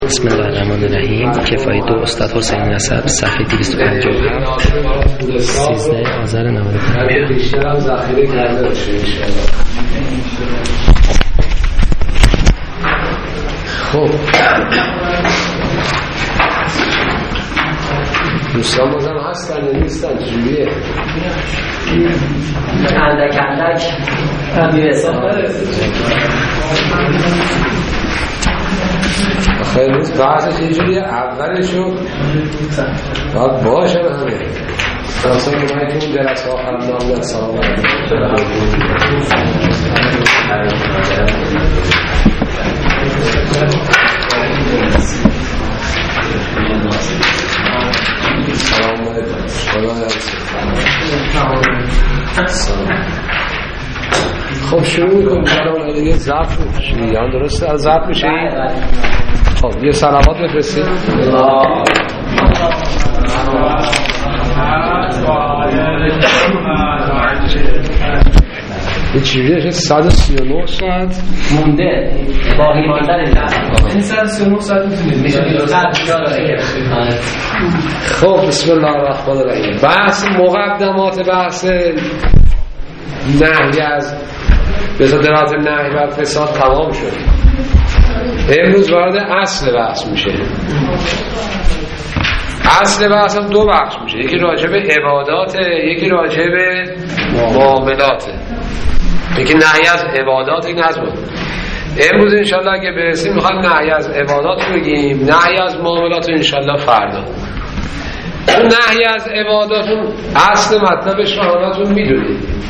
بسم الله الرحمن الرحیم. کفایت دو استاد حسین نسب، صفحه 257، 13 آذر 95. بیشتر هم ذخیره کرده باشه انشاءالله. خب دوستان بازم هستن یا نیستن؟ چجوریه؟ اندک میرسن. خیلی روز بحثش اینجوریه، اولشو باید باشه همه اصلا که باید که اون جلسه آخر نام در سلام خب شروع میکنم برای دیگه ضبط میشه درسته؟ از ضبط میشه خب یه صلوات بفرستید. یه چیزیه 139 ساعت مونده باقی ماندن این 139 ساعت میتونید خب بسم الله الرحمن الرحیم. بحث مقدمات بحث نهی از بصدرات نهی و فساد تمام شد. امروز وارد اصل بحث میشه. اصل بحث هم دو بخش میشه، یکی راجع به عبادات، یکی راجع به معاملات. یکی نهی از عبادات، این از بود. امروز انشالله اگه برسیم میخوایم نهی از عبادات بگیم، نهی از معاملات انشالله فردا. نهی از عباداتون اصل مطلبش رو همتون میدونید.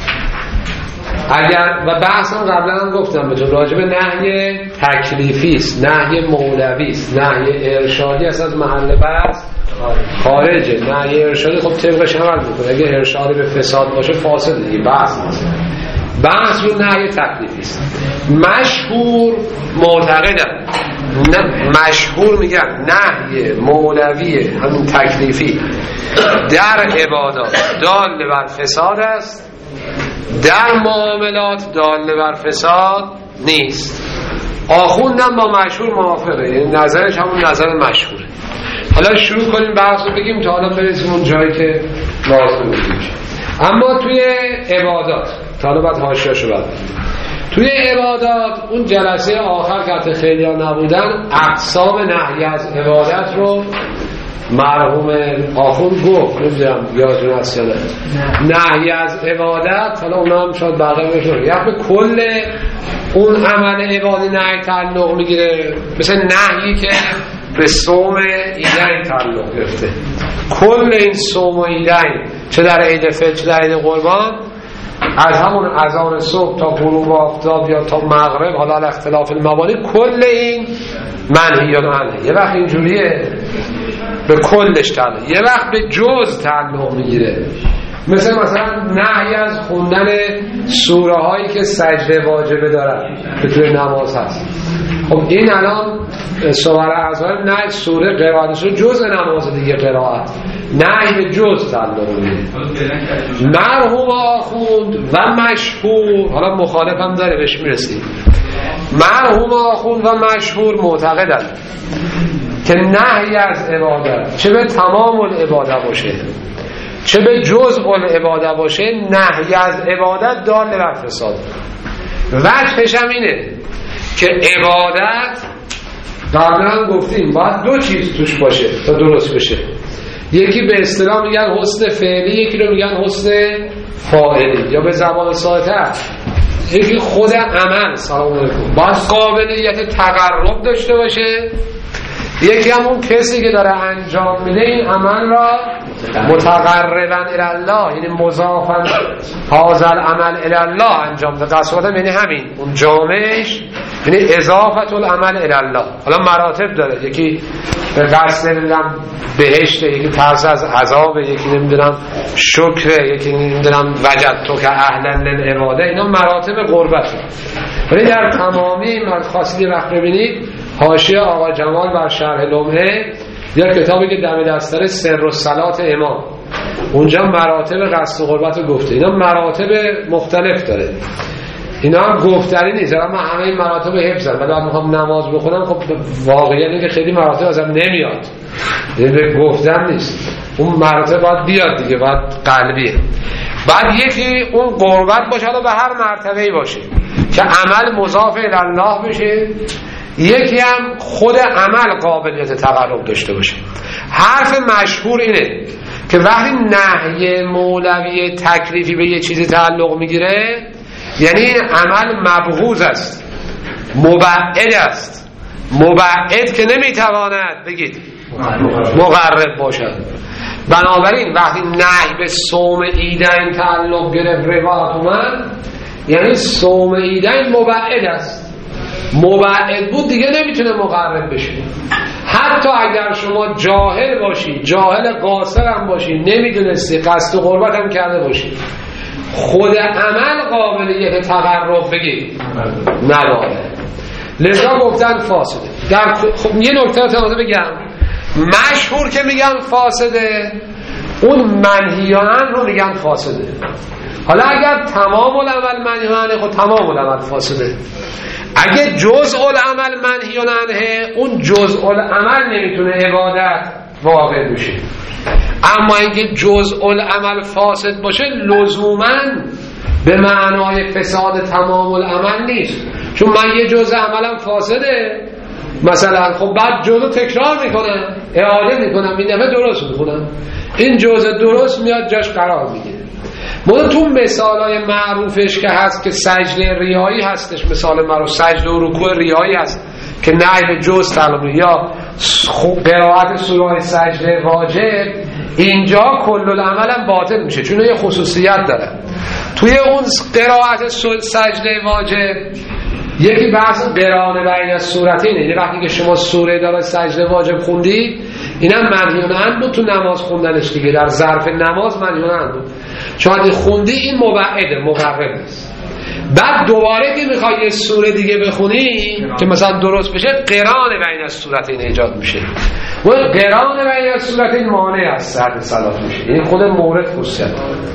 اگر و بحثم قبلا هم گفتم بهتون راجع به نهی تکلیفی است، نهی مولوی است، نهی ارشادی است، از محل بحث خارجه. نهی ارشادی خب طبقش عمل میکنه، اگه ارشادی به فساد باشه فاسد دیگه، بحث نیست. بحث رو نهی تکلیفی است. مشهور معتقدن، مشهور میگن نهی مولوی همون تکلیفی در عبادات دال بر فساد است، در معاملات دال بر فساد نیست. آخوندم با مشهور موافقه، یعنی نظرش همون نظر مشهوره. حالا شروع کنیم بحث رو بگیم تا حالا برسیم اون جایی که لازم میشه. اما توی عبادات تا حالا باید حاشیه‌شو بعد توی عبادات اون جلسه آخر که حتی خیلی ها نبودن اقسام نهی از عبادت رو مرحوم آخوند گفت، نمیدونم یادتون هست یا نه. نهی از عبادت حالا اونا هم شاید بقیه بشون یا به کل اون عمل عبادی نهی تعلق میگیره، مثل نهیی که به صوم ایدین تعلق گرفته. کل این صوم و ایدین چه در عید فطر چه در عید قربان، از همون اذان صبح تا غروب آفتاب یا تا مغرب، حالا اختلاف المبانی، کل این منهیان عنه. یه وقت اینجوریه به کلش تعلق، یه وقت به جز تعلق میگیره. مثلا نهی از خوندن سوره هایی که سجده واجبه دارن که توی نماز هست. خب این الان سوره اعظم نه سوره قرائتش رو جز نماز دیگه قرائت، نهی به جز تعلق میگیره. مرحوم آخوند و مشهور، حالا مخالف هم داره بهش میرسیم، مرحوم آخوند و مشهور معتقدن که نهی از عبادت چه به تمام العبادت باشه چه به جزء العبادت باشه، نهی از عبادت دال بر فساد. وجهش هم اینه که عبادت قبلا گفتیم باید دو چیز توش باشه تا درست بشه. یکی به اصطلاح میگن حسن فعلی، یکی رو میگن حسن فاعلی، یا به زبان ساده‌تر یکی خود عمل. سلام علیکم. باید قابلیت تقرب داشته باشه، یکی هم اون کسی که داره انجام میده این عمل را متقربا الی الله، یعنی مضافا هذا العمل الی الله انجام ده. قصدم یعنی همین اون جامعش، یعنی اضافت العمل الی الله. حالا مراتب داره، یکی به قصد نمیدونم بهشت، یکی ترس از عذاب، یکی نمیدونم شکر، یکی نمیدونم وجدتو که اهلا للعباده. اینا مراتب قربته. ولی در تمامی من خواستید وقت ببینید حاشیه آقا جمال بر شرح لمعه یا کتابی که دم دستر سر و صلات امام، اونجا مراتب قصد و قربت رو گفته. اینا مراتب مختلف داره. اینا هم گفتنی نیست. من همه این مراتب حفظم، ولی میخوام نماز بخونم، خب واقعیت که خیلی مراتب ازم نمیاد، به گفتن نیست. اون مراتب باید بیاد دیگه، باید قلبیه. بعد یکی اون قربت باشه، حالا به هر مرتبه‌ای باشه که عمل مضاف الی الله بشه، یکی هم خود عمل قابلیت تقرب داشته باشه. حرف مشهور اینه که وقتی نهی مولوی تکلیفی به یه چیزی تعلق میگیره، یعنی این عمل مبغوض است، مبعد است، مبعد که نمیتواند بگید مقرب باشد. بنابراین وقتی نهی به صوم عیدین تعلق گرفت روایت اومد، یعنی صوم عیدین مبعد است، مبعد بود دیگه نمیتونه مقرب بشه. حتی اگر شما جاهل باشی، جاهل قاصر هم باشی، نمیدونستی قصد قربت هم کرده باشی، خود عمل قابلیت تقرب بگید نداره. لذا گفتن فاسده. خب یه نکته تازه بگم، مشهور که میگن فاسده، اون منهیان رو میگن فاسده. حالا اگر تمام العمل منهیانه، خب تمام العمل فاسده. اگه جزء العمل منهیانه، اون جزء العمل نمیتونه عبادت واقع بشه. اما اینکه جزء العمل فاسد باشه لزوماً به معنای فساد تمام العمل نیست. چون من یه جزء عملم فاسده مثلا، خب بعد جزء تکرار میکنم، اعاده میکنم، این دفعه درست میکنم، این جزء درست میاد جاش قرار میگیره. مورد تو مثالای معروفش که هست که سجده ریایی هستش، مثال معروف سجده و رکوع ریایی هست که نهی به جز تعلق، یا قرائت سوره سجده واجب، اینجا کل العمل هم باطل میشه چون یه خصوصیت داره. توی اون قرائت سجده واجب یکی بحث قران بین السورتین، یعنی وقتی که شما سوره داره سجده واجب خوندی، اینم منهیون عنه بود تو نماز خوندنش دیگه، در ظرف نماز منهیون عنه بود، چون اگه خوندی این مبعده، مقرب نیست. بعد دوباره که میخوای یه سوره دیگه بخونی که مثلا درست بشه، قران بین السورتین ایجاد میشه. و قران بین السورتین مانع از صحت صلات میشه، یعنی خود مورد خصوصیت.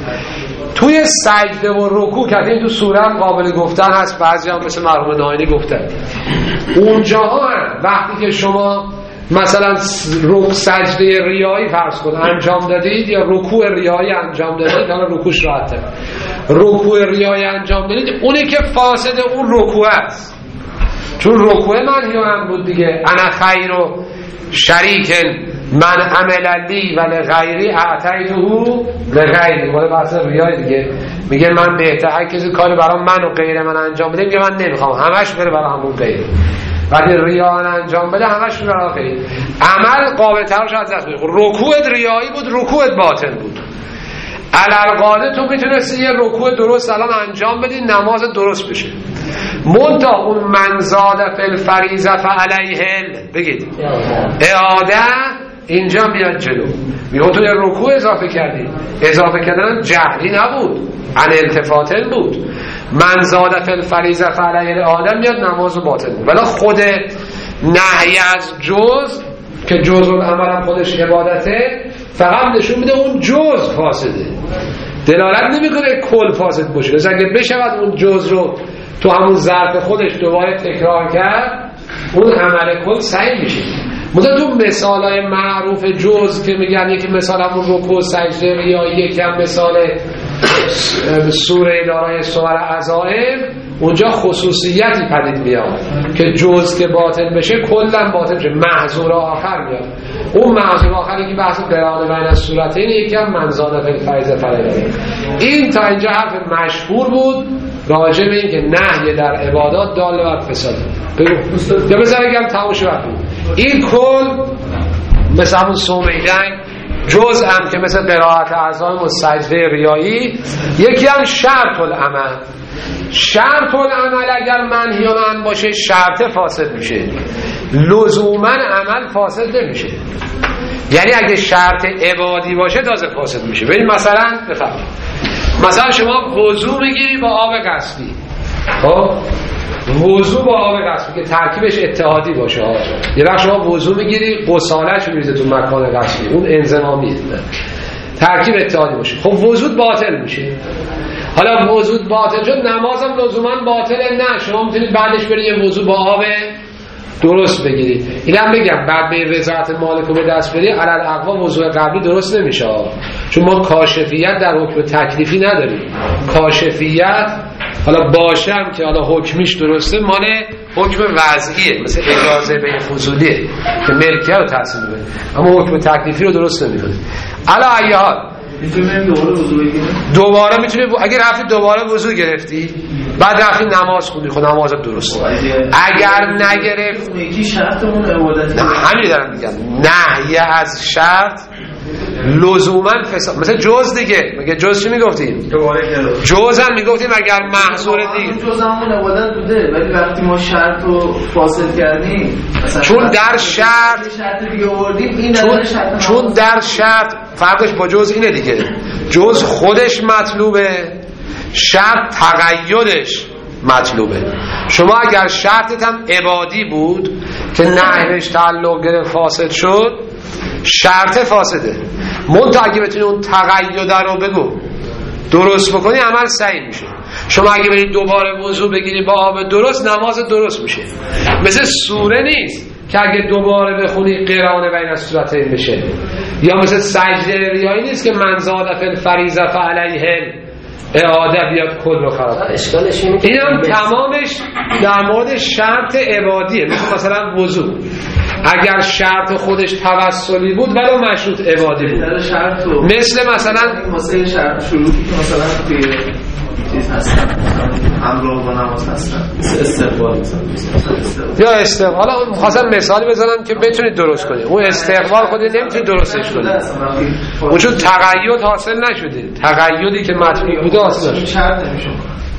توی سجده و رکوع که این تو سوره هم قابل گفتن هست، بعضی هم مثل مرحوم ناینی گفتن، اونجاها هم وقتی که شما مثلا سجده ریایی فرض کن انجام دادید یا رکوع ریایی انجام دادید، حالا رکوعش راحته، رکوع ریایی انجام دادید، اونی که فاسد اون رکوع است، چون رکوع منهیان بود دیگه. انا خیر و شریکن من عمل لی و لغیری اعطیته لغیری، مال بحث ریای دیگه، میگه من بهتر هر کسی کاری برای من و غیر من انجام بده، میگه من نمیخوام، همش بره برای همون غیر. وقتی ریان انجام بده همش بره برای غیر. عمل قابل ترش از دست بده. رکوعت ریایی بود، رکوعت باطل بود. علالقاعده تو میتونستی یه رکوع درست الان انجام بدی، نماز درست بشه. منتها اون من زاد فی الفریضه فعلیه بگید اعاده اینجا میاد جلو، میگه تو یه رکوع اضافه کردی، اضافه کردن جهلی نبود، عن التفاتل بود. من زاد فی الفریضه فعلیه اعاده میاد نماز باطل بود. ولی خود نهی از جز که جز العمل هم خودش عبادته، فقط نشون میده اون جز فاسده، دلالت نمیکنه کل فاسد باشه. لذا اگه بشود اون جز رو تو همون ظرف خودش دوباره تکرار کرد، اون عمل کل صحیح میشه. مثلا تو مثالای معروف جز که میگن، یکی مثال همون رکوع سجده ریایی، یکی هم مثال سوره دارای سور عزائم، اونجا خصوصیتی پدید میاد که جز که باطل بشه کلا باطل بشه، محظور آخر میاد. اون محظور آخری که بحث قران بین السورتین، یکی هم منزاد فی الفریضه فعلیه. این تا اینجا حرف مشهور بود راجع به این که نهی در عبادات دال بر فساد. بگو یا بذار بگم تموم شد. این کل مثل همون صوم عیدین، جز هم که مثل قرائت اعظام و سجده ریایی، یکی هم شرط العمل. شرط العمل اگر منهیان عنه باشه شرط فاسد میشه، لزوما عمل فاسد نمیشه. یعنی اگه شرط عبادی باشه تازه فاسد میشه. ببین مثلا بفهم، مثلا شما وضو میگیری با آب قصبی، خب وضو با آب قصبی که ترکیبش اتحادی باشه، یه وقت شما وضو میگیری غسالش میریزه تو مکان قصبی، اون انضمامیه، ترکیب اتحادی باشه، خب وضو باطل میشه. حالا وضو باطل شد، نمازم لزوما باطله نه، شما میتونید بعدش برید یه وضو با آب درست بگیرید. اینم بگم بعد به وزارت مالک به دست برید علل اقوا وضو قبلی درست نمیشه، چون ما کاشفیت در حکم تکلیفی نداریم. کاشفیت حالا باشم که حالا حکمیش درسته مال حکم وضعیه، مثل اجازه به فضولیه که ملکیت رو تحصیل بده، اما حکم تکلیفی رو درست نمیکنه. علی ای حال میتونیم دوباره وضو بگیریم؟ دوباره میتونی اگر رفتی دوباره وضو گرفتی بعد رفتی نماز خوندی، خود نمازت درسته. اگر نگرفت یکی شرطمون عبادتی. نه همین دارم میگم، نهی از شرط لزوما فساد. مثل جز دیگه، مگه جز چی میگفتیم؟ جز هم میگفتیم اگر محظور دیگه. جز همون عبادت بوده، ولی وقتی ما شرط رو فاسد کردیم چون در شرط دیگه آوردیم، این چون در شرط فرقش با جز اینه دیگه، جز خودش مطلوبه، شرط تقیدش مطلوبه. شما اگر شرطت هم عبادی بود که نهیش تعلق گرفت فاسد شد، شرط فاسده. منتها اگه بتونی اون تقید رو بگو درست بکنی عمل صحیح میشه. شما اگه برید دوباره وضو بگیری با آب درست، نماز درست میشه. مثل سوره نیست که اگه دوباره بخونی قرآن بین السورتین بشه، یا مثل سجده ریایی نیست که من زاد فی الفریضه فعلیه اعاده بیاد کل رو خراب کنه. اشکالش اینه که اینم تمامش در مورد شرط عبادیه. مثلا وضو اگر شرط خودش توسلی بود ولو مشروط عبادی بود، مثل مثلا واسه شرط شروعی که مثلا توی چیز هستن همراه با نماز هستن، استقبال یا استقبال. حالا خواستم مثالی بزنم که بتونید درست کنید. اون استقبال خودی نمیتونید درستش کنید، اون چون تقید حاصل نشده، تقیدی که مطلوب بوده حاصل نشده. شرط نمیشه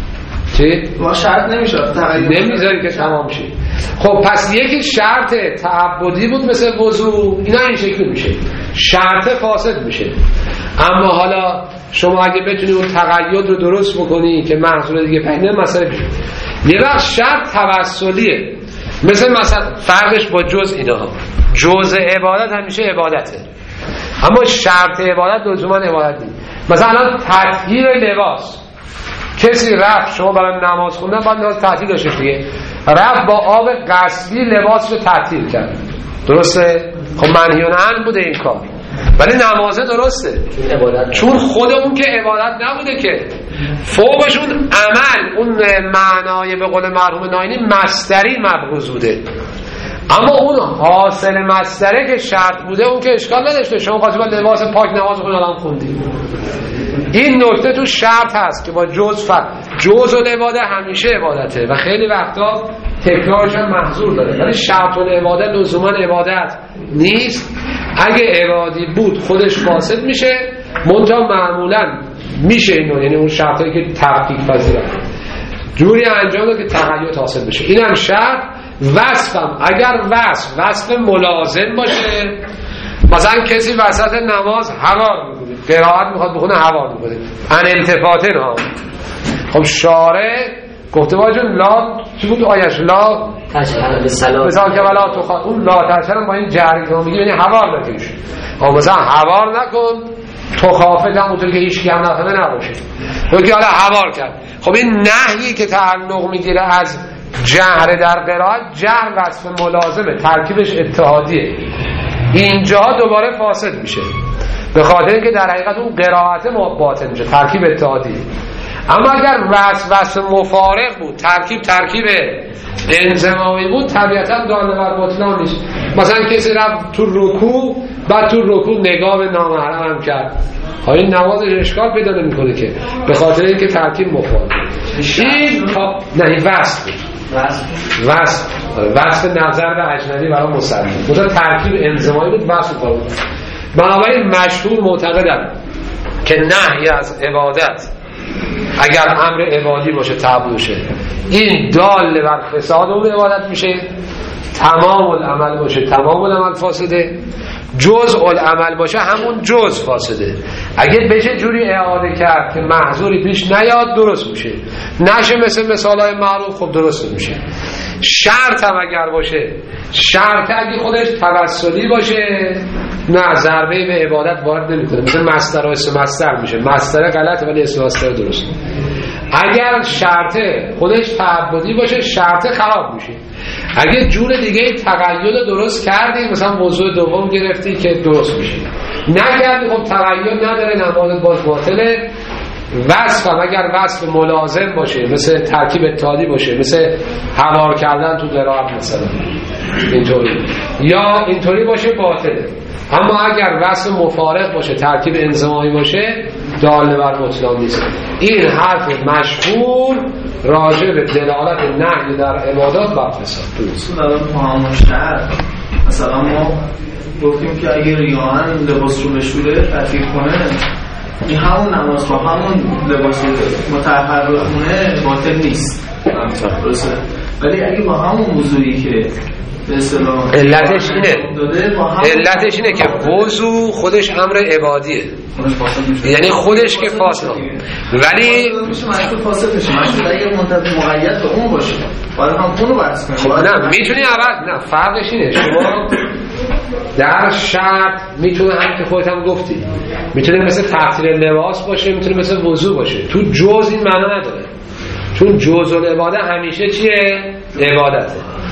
چی؟ ما شرط نمیشه تقید نمیذاری که تمام شه. خب پس یکی شرط تعبدی بود مثل وضو، اینا این شکلی میشه، شرط فاسد میشه. اما حالا شما اگه بتونی اون تقید رو درست بکنی که محصول دیگه پیدا مسئله میشه. یه وقت شرط توسلیه، مثلا فرقش با جز اینا، جز عبادت همیشه عبادته، اما شرط عبادت لزوما عبادت نیست. مثلا تطهیر لباس، کسی رفت شما برای نماز خوندن باید نماز تطهیر داشتش دیگه، رفت با آب غسلی لباس رو تطهیر کرد، درسته؟ خب منهی عنه بوده این کار، ولی نمازه درسته چون خود اون که عبادت نبوده که، فوقش اون عمل، اون معنای به قول مرحوم ناینی مصدری مبروز بوده. اما اون حاصل مصدره که شرط بوده اون که اشکال نداشته. شما خواهی با لباس پاک نماز خون الان خوندی، این نکته تو شرط هست که با جز فرق. جز و عبادت همیشه عبادته و خیلی وقتا تکرارش هم محظور داره، ولی شرط و عبادت لزوما عبادت نیست. اگه عبادی بود خودش فاسد میشه، منتها معمولا میشه اینو، یعنی اون شرطایی که تفکیک پذیره جوری انجام ده که تقید حاصل بشه. اینم شرط. وصفم اگر وصف ملازم باشه، مثلا کسی وسط نماز هوار میکنه، قرائت میخواد بخونه هوار میکنه، ان التفاته ها. خب شارع گفته واجون لا چی بود آیش لا مثلا که ولا تو خواهد اون لا تشرم با این جهری که میگه یعنی هوار نکش. خب مثلا هوار نکن، تو خافت هم اونطور که هیچ کی هم نفهمه نباشه، که حالا هوار کرد. خب این نهیی که تعلق میگیره از جهر در قرائت، جهر وصف ملازمه، ترکیبش اتحادیه، اینجا دوباره فاسد میشه به خاطر اینکه در حقیقت اون قرائت باطل میشه، ترکیب اتحادیه. اما اگر وصف مفارق بود، ترکیب انضمامی بود، طبیعتا داله بر بطلان نیست. مثلا کسی رفت تو رکوع، بعد تو رکوع نگاه به نامحرم هم کرد، این نمازش اشکال پیدا نمی‌کنه که، به خاطر اینکه ترکیب مفارق. این نه وصف نظر به اجنبی برای مسلمان بوده، ترکیب انضمامی بود، وصف بود. بنابراین مشهور معتقدم که نهی از عبادت اگر امر عبادی باشه تعبد باشه، این دال بر فساد اون عبادت میشه. تمام العمل باشه تمام العمل فاسده، جزء العمل باشه همون جزء فاسده. اگه بشه جوری اعاده کرد که محظوری پیش نیاد درست میشه، نشه مثل مثالای معروف خب درست میشه. شرط هم اگر باشه، شرط اگه خودش توسلی باشه نه ضربه به عبادت وارد نمیکنه، مثل مصدر و اسم مصدر میشه، مصدر غلط ولی اسم مصدر درست. اگر شرط خودش تعبدی باشه شرط خراب میشه. اگه جور دیگه تقید درست کردی، مثلا موضوع دوم گرفتی که درست میشه، نکردی خب تقید نداره، نماز باز باطله. وصف هم اگر وصف ملازم باشه، مثل ترکیب اتحادی باشه، مثل حوار کردن تو قرائت مثلا اینطوری، یا اینطوری باشه باطله. اما اگر وصف مفارق باشه، ترکیب انضمامی باشه، دال بر بطلان نیست. این حرف مشهور راجع به دلالت نهی در عبادات و فساد. درست. الان تو همون شهر مثلا ما گفتیم که اگه ریاهن لباس رو بشوره تطبیق کنه، این همون نماز با همون لباس مطهر رو خونه باطل نیست. درسته. ولی اگه با همون موضوعی که به اصطلاح علتش اینه که وضو خودش امر عبادیه، یعنی خودش که فاسد، ولی مشروط فاسد میشه. مشروط اگه منتظر مقید به اون باشه باید هم اونو بحث کنیم. خب نه میتونی عوض، نه فرقش اینه شما در شرط میتونه هم که خودت هم گفتی، میتونه مثل تعطیل لباس باشه، میتونه مثل وضو باشه. تو جز این معنا نداره، چون جز العباده همیشه چیه؟ عبادته.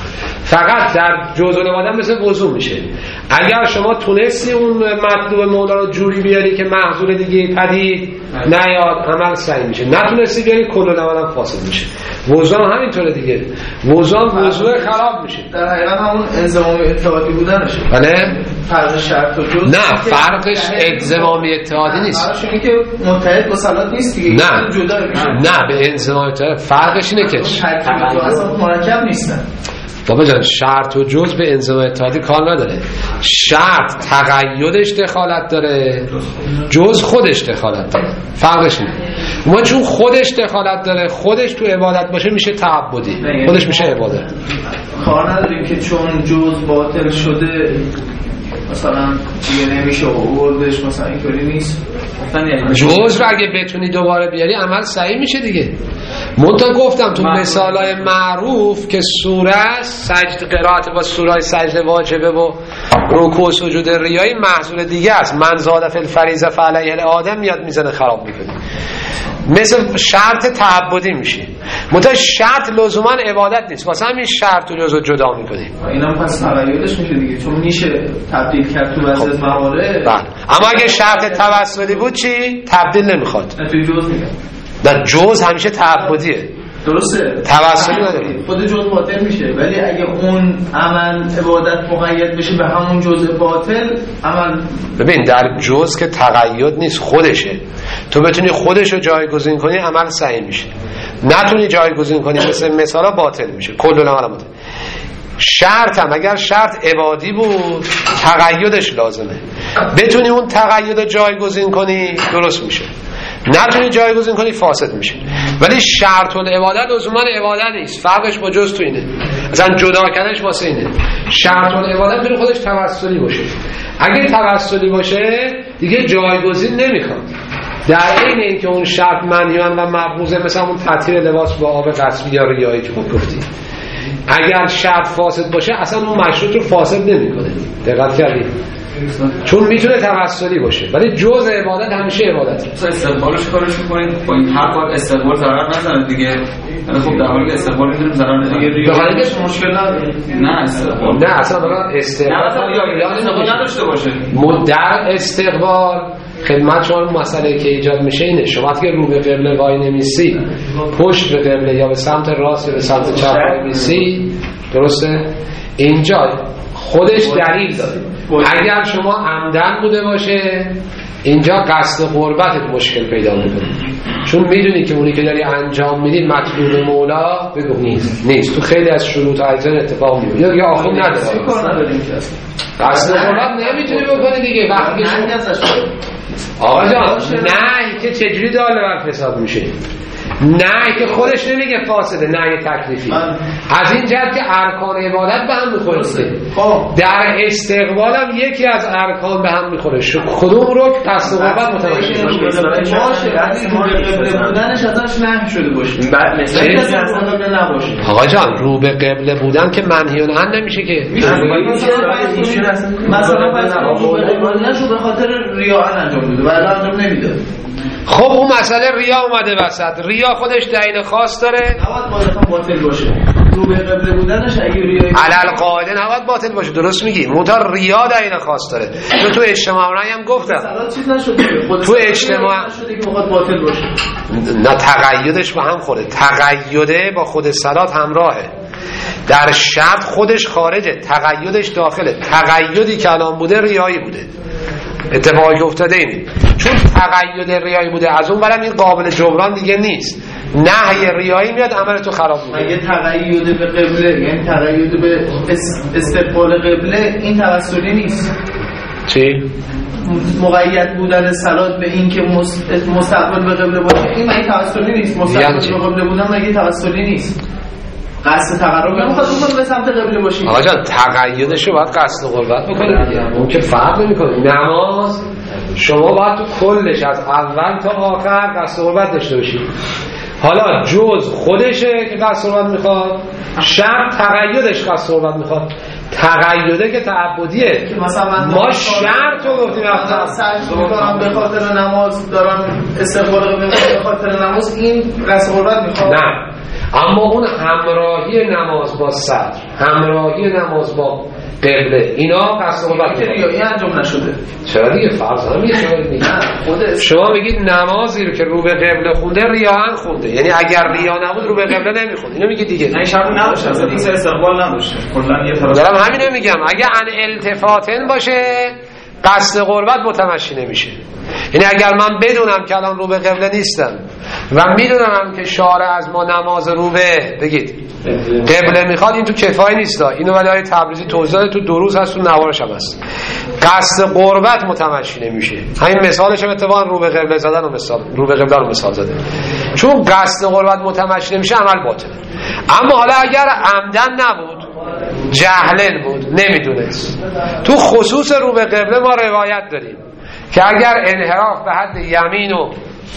فقط در جزء العباده مثل وضو میشه. اگر شما تونستی اون مطلوب مولا رو جوری بیاری که محصول دیگه پدید نیاد، عمل صحیح میشه. نتونستی بیاری کل العمل فاسد میشه. وضو هم همینطوره دیگه، وضو هم وضو خراب میشه. در حقیقت همون انضمام اتحادی بودنشه. بله؟ فرق شرط و جز نه، فرقش انضمامی اتحادی نیست. فرقش اینه که متحد با صلات نیست دیگه. نه جدا میشه. نه، به انضمام اتحادی فرقش اینه که ترکیب اصلا مرکب نیستن. بابا جان شرط و جز به انضمام اتحادی کار نداره. شرط تقیدش دخالت داره، جز خودش دخالت داره. فرقش اینه. ما چون خودش دخالت داره، خودش تو عبادت باشه میشه تعبدی، خودش میشه عبادت. کار نداریم که چون جز باطل شده مثلا دیگه نمیشه آوردش، مثلا اینطوری نیست. جز رو اگه بتونی دوباره بیاری عمل صحیح میشه دیگه. منتها گفتم تو مثالای معروف که سوره سجد قرائت با سوره سجده واجبه و رکوع و سجود ریایی محصول دیگه است. من زاد فی الفریضه فعلیه الآدم میاد میزنه خراب میکنه، مثل شرط تعبدی میشه. منتها شرط لزوما عبادت نیست، واسه همین شرط و جزء جدا میکنیم. اینا پس تغییرش میشه دیگه، چون میشه تبدیل کرد تو بعضی از موارد. اما اگه شرط توسلی بود چی؟ تبدیل نمیخواد. توی جز میگم. نه، جز همیشه تعبدیه. درسته. توسلی نداره. خود جز باطل میشه، ولی اگه اون عمل عبادت مقید بشه به همون جزء باطل، عمل ببین در جز که تقید نیست، خودشه. تو بتونی خودش رو جایگزین کنی عمل صحیح میشه، نتونی جایگزین کنی مثلا باطل میشه، کل العمل باطل. شرط هم اگر شرط عبادی بود تقیدش لازمه، بتونی اون تقید رو جایگزین کنی درست میشه، نتونی جایگزین کنی فاسد میشه. ولی شرط العبادت لزوما عبادت نیست، فرقش با جز تو اینه، اصلا جدا کردنش واسه اینه. شرط العبادت میتونه خودش توسلی باشه، اگه توسلی باشه دیگه جایگزین نمیخواد. در این اینکه اون شرط منهیان و مبغوضه، مثلا اون تطهیر لباس با آب قصبی یا ریایی که خود گفتی، اگر شرط فاسد باشه اصلا اون مشروط رو فاسد نمیکنه. دقت کردید؟ چون میتونه توسلی باشه، ولی جزء عبادت همیشه عبادت. استقبالش کارش میکنید با این هر وقت استقبال ضرر نزنه دیگه. یعنی خب در حالی که استقبال میتونیم ضرر نزنه دیگه، ریاضیش مشکل نداره. نه استقبال نه اصلا واقعا استقبال نداشته باشه. در استقبال خدمت شما مسئله که ایجاد میشه اینه، شما وقتی رو به قبله وای نمیسی، پشت به قبله یا به سمت راست یا به سمت چپ وای میسی، درسته؟ اینجا خودش دلیل داره. اگر شما عمدن بوده باشه اینجا قصد قربتت مشکل پیدا میکنه، چون میدونی که اونی که داری انجام میدی مطلوب مولا بگو نیست. تو خیلی از شروط اجزا اتفاق میفته یا آخون نداره. قصد قربت نمیتونی بکنی دیگه. وقتی آقا جان نه که چجوری داله بر فساد میشه؟ نه که خودش نمیگه فاسده، نه تکلیفی. از این جهت که ارکان عبادت به هم میخوره. در استقبال هم یکی از ارکان به هم میخوره. کدوم رکن قصد قربت متوجه باشه؟ ولی رو به قبله بودنش ازش نهی شده باشه. بعد مثلا آقا جان رو به قبله بودن که منهی عنه نمیشه که. مثلا رو به قبله بودنش رو به خاطر ریا انجام میده، ولی انجام نمیده. خب اون مسئله ریا اومده وسط. ریا ریا خودش دلیل خاص داره، نباید باطل باشه. رو به قبله بودنش اگه ریایی علل قاعده نباید باطل باشه. درست میگی، منتها ریا دلیل خاص داره. تو اجتماعی هم گفتم صلات چیز نشده، تو اجتماع نشده که بخواد باطل باشه. نه تقیدش با هم خوره، تقیده با خود صلات همراهه. در شب خودش خارجه، تقیدش داخله. تقیدی که الان بوده ریایی بوده، اتفاقی افتاده اینه. چون تقید ریایی بوده، از اون برم این قابل جبران دیگه نیست. نهی ریایی میاد عمل تو خراب میکنه. اگه تقید به قبله، یعنی تقید به استقبال قبله، این توسلی نیست. چی؟ مقید بودن صلات به این که مستقبل به قبله باشه، این مگه توسلی نیست؟ مستقبل به قبله بودن مگه توسلی نیست؟ قصد تقرب نمیخواد بکنه به سمت قبله باشی. آقا جان تقیدشو باید قصد قربت بکنه دیگه. اون که فرق نمیکنه. نماز شما باید تو کلش از اول تا آخر قصد قربت داشته باشید. حالا جز خودشه که قصد قربت میخواد، شب تقیدش قصد قربت میخواد. تقیده که تعبدیه که مثلا ما شرط رو گفتیم مثلا سجده میکنم به خاطر نماز، دارم استقبال قبله به خاطر نماز، این قصد قربت میخواد. نه، اما اون همراهی نماز با صدر، همراهی نماز با قبله، اینا قصد قربت ریایی انجام نشده. چرا دیگه فرض هم میگه شما میگید نمازی رو که رو به قبله خونده ریاهن خونده، یعنی اگر ریا نبود رو به قبله نمیخوند. اینو میگید دیگه. نه شرط نباشه، اصلا این استقبال نباشه، کلا یه طرف. دارم همینو میگم. اگه ان التفاتن باشه قصد قربت متمشی نمیشه. یعنی اگر من بدونم که الان رو به قبله نیستم و میدونم که شارع از ما نماز رو به بگید قبله میخواد، این تو کفایه نیست. اینو ولی آیه تبریزی توضیح داده، تو دروز هست، تو نوارش هم هست. قصد قربت متمشی نمیشه. همین مثالش هم اتفاقا رو به قبله زدن و مثال رو به قبله رو مثال زده. چون قصد قربت متمشی نمیشه عمل باطله. اما حالا اگر عمدن نبود، جهلن بود، نمیدونست، تو خصوص رو به قبله ما روایت داریم که اگر انحراف به حد یمین و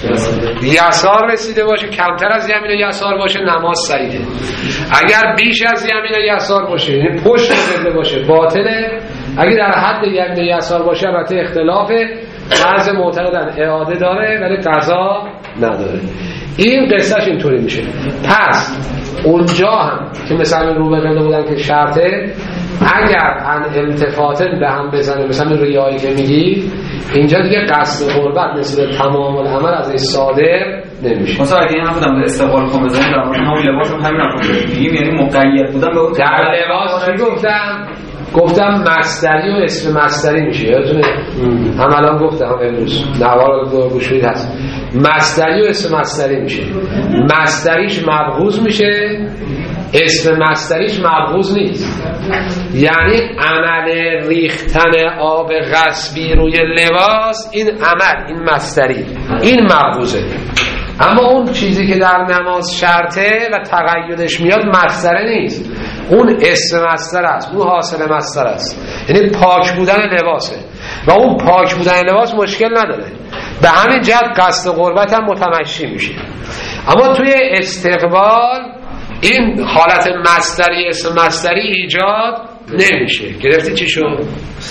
یسار رسیده باشه، کمتر از یمین و یسار باشه، نماز صحیحه. اگر بیش از یمین و یسار باشه، یعنی پشت قبله باشه، باطله. اگر در حد یمین و یسار باشه، البته اختلافه، بعضی معتقدن اعاده داره ولی قضا نداره. این قصهش اینطوری میشه. پس اونجا هم که مثلا رو به قبله بودن که شرطه، اگر ان التفاتن به هم بزنه، مثلا ریایی که میگی، اینجا دیگه قصد قربت مثل تمام العمل از این صادر نمیشه. مثلا اگه این هم بودم به استقبال خون بزنیم در مورد همون لباس هم همین هم میگیم، یعنی مقید بودن به اون در لباس چی گفتم مصدری و اسم مصدری میشه. یادتونه هم الان گفتم امروز نوار گوشوید هست، مصدری و اسم مصدری میشه. مصدریش مبغوض میشه، اسم مصدریش مبغوض نیست. یعنی عمل ریختن آب غصبی روی لباس، این عمل، این مصدری، این مبغوضه. اما اون چیزی که در نماز شرطه و تقیدش میاد مصدره نیست، اون اسم مصدر است، اون حاصل مصدر است، یعنی پاک بودن لباسه. و اون پاک بودن لباس مشکل نداره، به همین جهت قصد قربت هم متمشی میشه. اما توی استقبال این حالت مصدری، اسم مصدری ایجاد نمیشه. گرفتی چی شد؟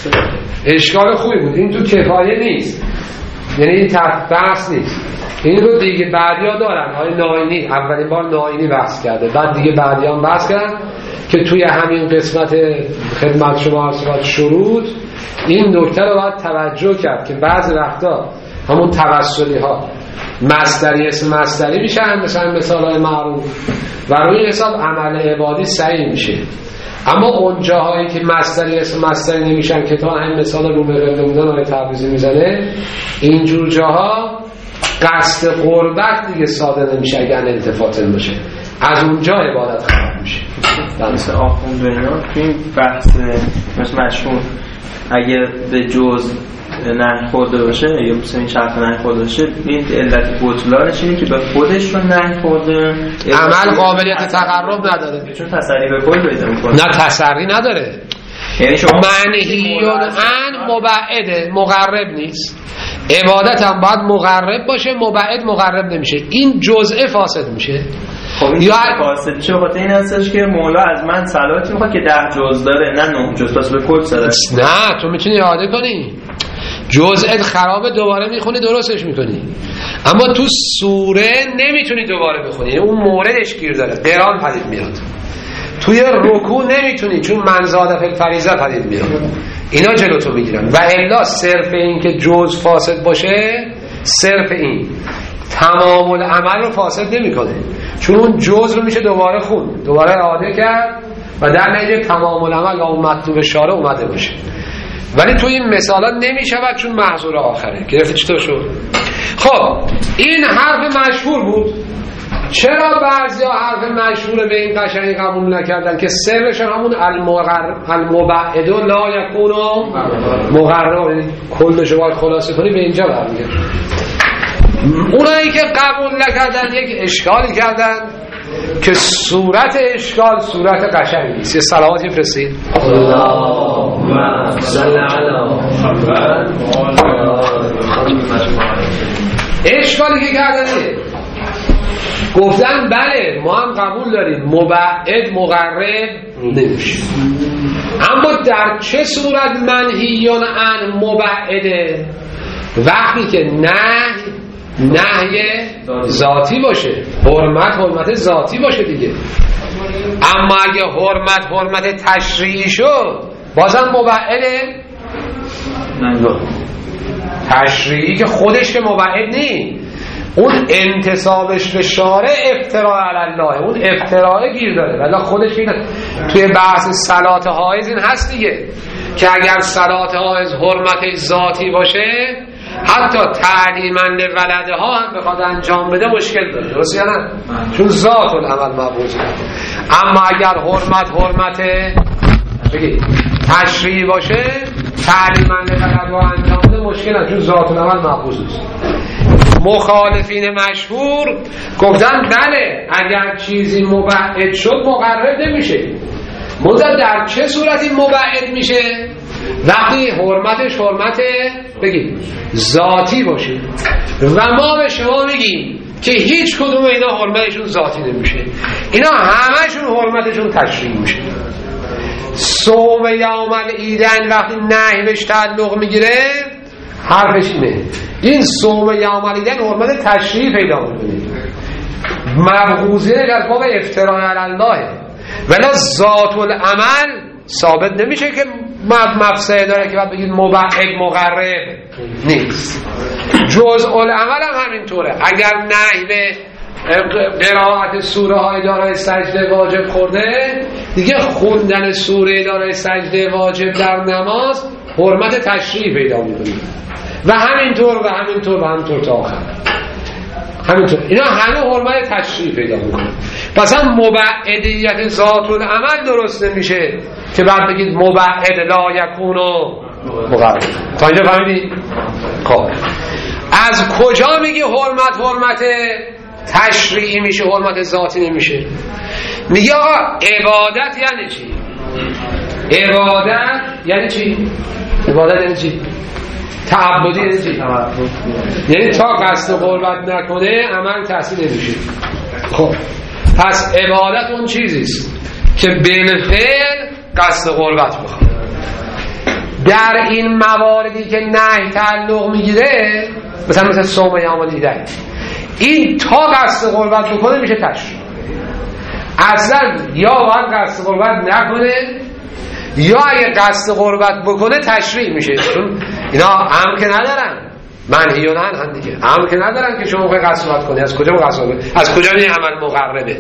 اشکال خوبی بود. این تو کفایه نیست، یعنی این بحث نیست. این رو دیگه بعدیا دارن. آقای ناینی اولین بار ناینی بحث کرده، بعد دیگه بعدیان بحث کردن که توی همین قسمت خدمت شما از شروط این نکته رو باید توجه کرد که بعضی وقتا همون توسلی ها مصدری اسم مصدری میشن، مثلا های معروف، و روی حساب عمل عبادی صحیح میشه. اما اون جاهایی که مصدری اسم مصدری نمیشن که تا همین مثال رو به قبله بودن آقای تبریزی میزنه، اینجور جاها قصد قربت دیگه ساده نمیشه اگر التفاتن باشه، از اونجا عبادت خراب میشه. مثل آخونده اینا تو این بحث مثل مشهور اگر به جز نه خورده باشه یا مثل این شرط نه خورده باشه، این علت بطلانش اینه که به خودش رو نه خورده، عمل قابلیت تقرب نداره، چون تسری به کل پیدا میکنه. نه تسری نداره، یعنی شما منهیون عن مبعده، مقرب نیست. عبادت هم باید مقرب باشه، مبعد مقرب نمیشه، این جزء فاسد میشه. خب این فاسد چه بخاطر این هستش که مولا از من صلاتی میخواد که 10 جز داره، نه 9 جز، پس به کل صلات. نه تو میتونی اعاده کنی. جزء خرابه دوباره میخونی درستش میکنی، اما تو سوره نمیتونی دوباره بخونی، اون موردش گیر داره، قران پدید میاد. توی رکوع نمیتونی چون منزاد فی الفریضه پدید میاد، اینا جلوتو میگیرن. و الا صرف این که جز فاسد باشه، صرف این تمام العمل رو فاسد نمیکنه، چون اون جز رو میشه دوباره خون، دوباره اعاده کرد و در نتیجه تمام العمل اون مطلوب شارع اومده باشه. ولی توی این مثالا نمیشود چون محظور آخره. گرفتی چطور شد؟ خب این حرف مشهور بود. چرا بعضیا حرف مشهور به این قشنگی قبول نکردن که سرش همون المبعد لا یکون مقرر، کلش رو باید خلاصه کنی به اینجا برمیگرد. اونایی که قبول نکردن یک اشکالی کردن که صورت اشکال صورت قشنگی است. یه صلواتی فرستید. اللهم صل علی محمد. اشکالی که کردن گفتن بله ما هم قبول داریم مبعد مقرب نمیشه، اما در چه صورت منهیون عن مبعده؟ وقتی که نهی ذاتی باشه، حرمت ذاتی باشه دیگه. اما اگه حرمت تشریعی شد بازم مبعده؟ تشریعی که خودش که مبعد نی، اون انتصابش به شارع افتراء علی الله، اون افتراء گیر داره. ولی خودش این توی بحث صلات حائض این هست دیگه که اگر صلات حائض حرمت ذاتی باشه حتی تعلیما لولده ها هم بخواد انجام بده مشکل داره، درست یا نه؟ چون ذات العمل مبعوضه. اما اگر حرمت بگید تشریعی باشه تعلیما لولده ها انجام بده مشکل نداره، چون ذات العمل مبعوضه. مخالفین مشهور گفتن بله اگر چیزی مبعد شد مقرب نمیشه. مدت در چه صورتی مبعد میشه؟ وقتی حرمتش حرمت بگیم ذاتی باشه. و ما به شما میگیم که هیچ کدوم اینا حرمتشون ذاتی نمیشه، اینا همشون حرمتشون تشریعی میشه. صوم یوم العیدین وقتی نهی بهش تعلق میگیره حرفش اینه، این صوم یوم العیدین حرمت تشریعی پیدا میکنه، مبغوضه از باب افتراء علی الله. ولی ذات العمل ثابت نمیشه که مفسده داره که بعد بگید مبعد مقرب نیست. جزء العمل هم همینطوره. اگر نهی به قرائت سوره های دارای سجده واجب خورده دیگه خوندن سوره دارای سجده واجب در نماز حرمت تشریعی پیدا میکنه و همینطور تا آخر همینطور. اینا همه حرمت تشریعی پیدا میکنه. پس هم مبعدیت ذات العمل درست نمیشه که بعد بگید مبعد لا یکون مقرر. تا اینجا فهمیدید؟ خب از کجا میگی حرمت تشریعی میشه حرمت ذاتی نمیشه؟ میگه آقا عبادت یعنی چی؟ عبادت یعنی چی؟ تعبدی یعنی چی؟ یعنی تا قصد قربت نکنه عمل تحصیل نمیشه. خب پس عبادت اون چیزیست که بالفعل قصد قربت بخواد. در این مواردی که نهی تعلق میگیره مثلا صوم یوم العیدین، این تا قصد قربت بکنه میشه تشریع. اصلا یا باید قصد قربت نکنه یا اگه قصد قربت بکنه تشریع میشه، چون اینا امر که ندارن، منهیون هم دیگه امر که ندارن که شما قصد قربت کنی. از کجا از کجا این عمل مقربه؟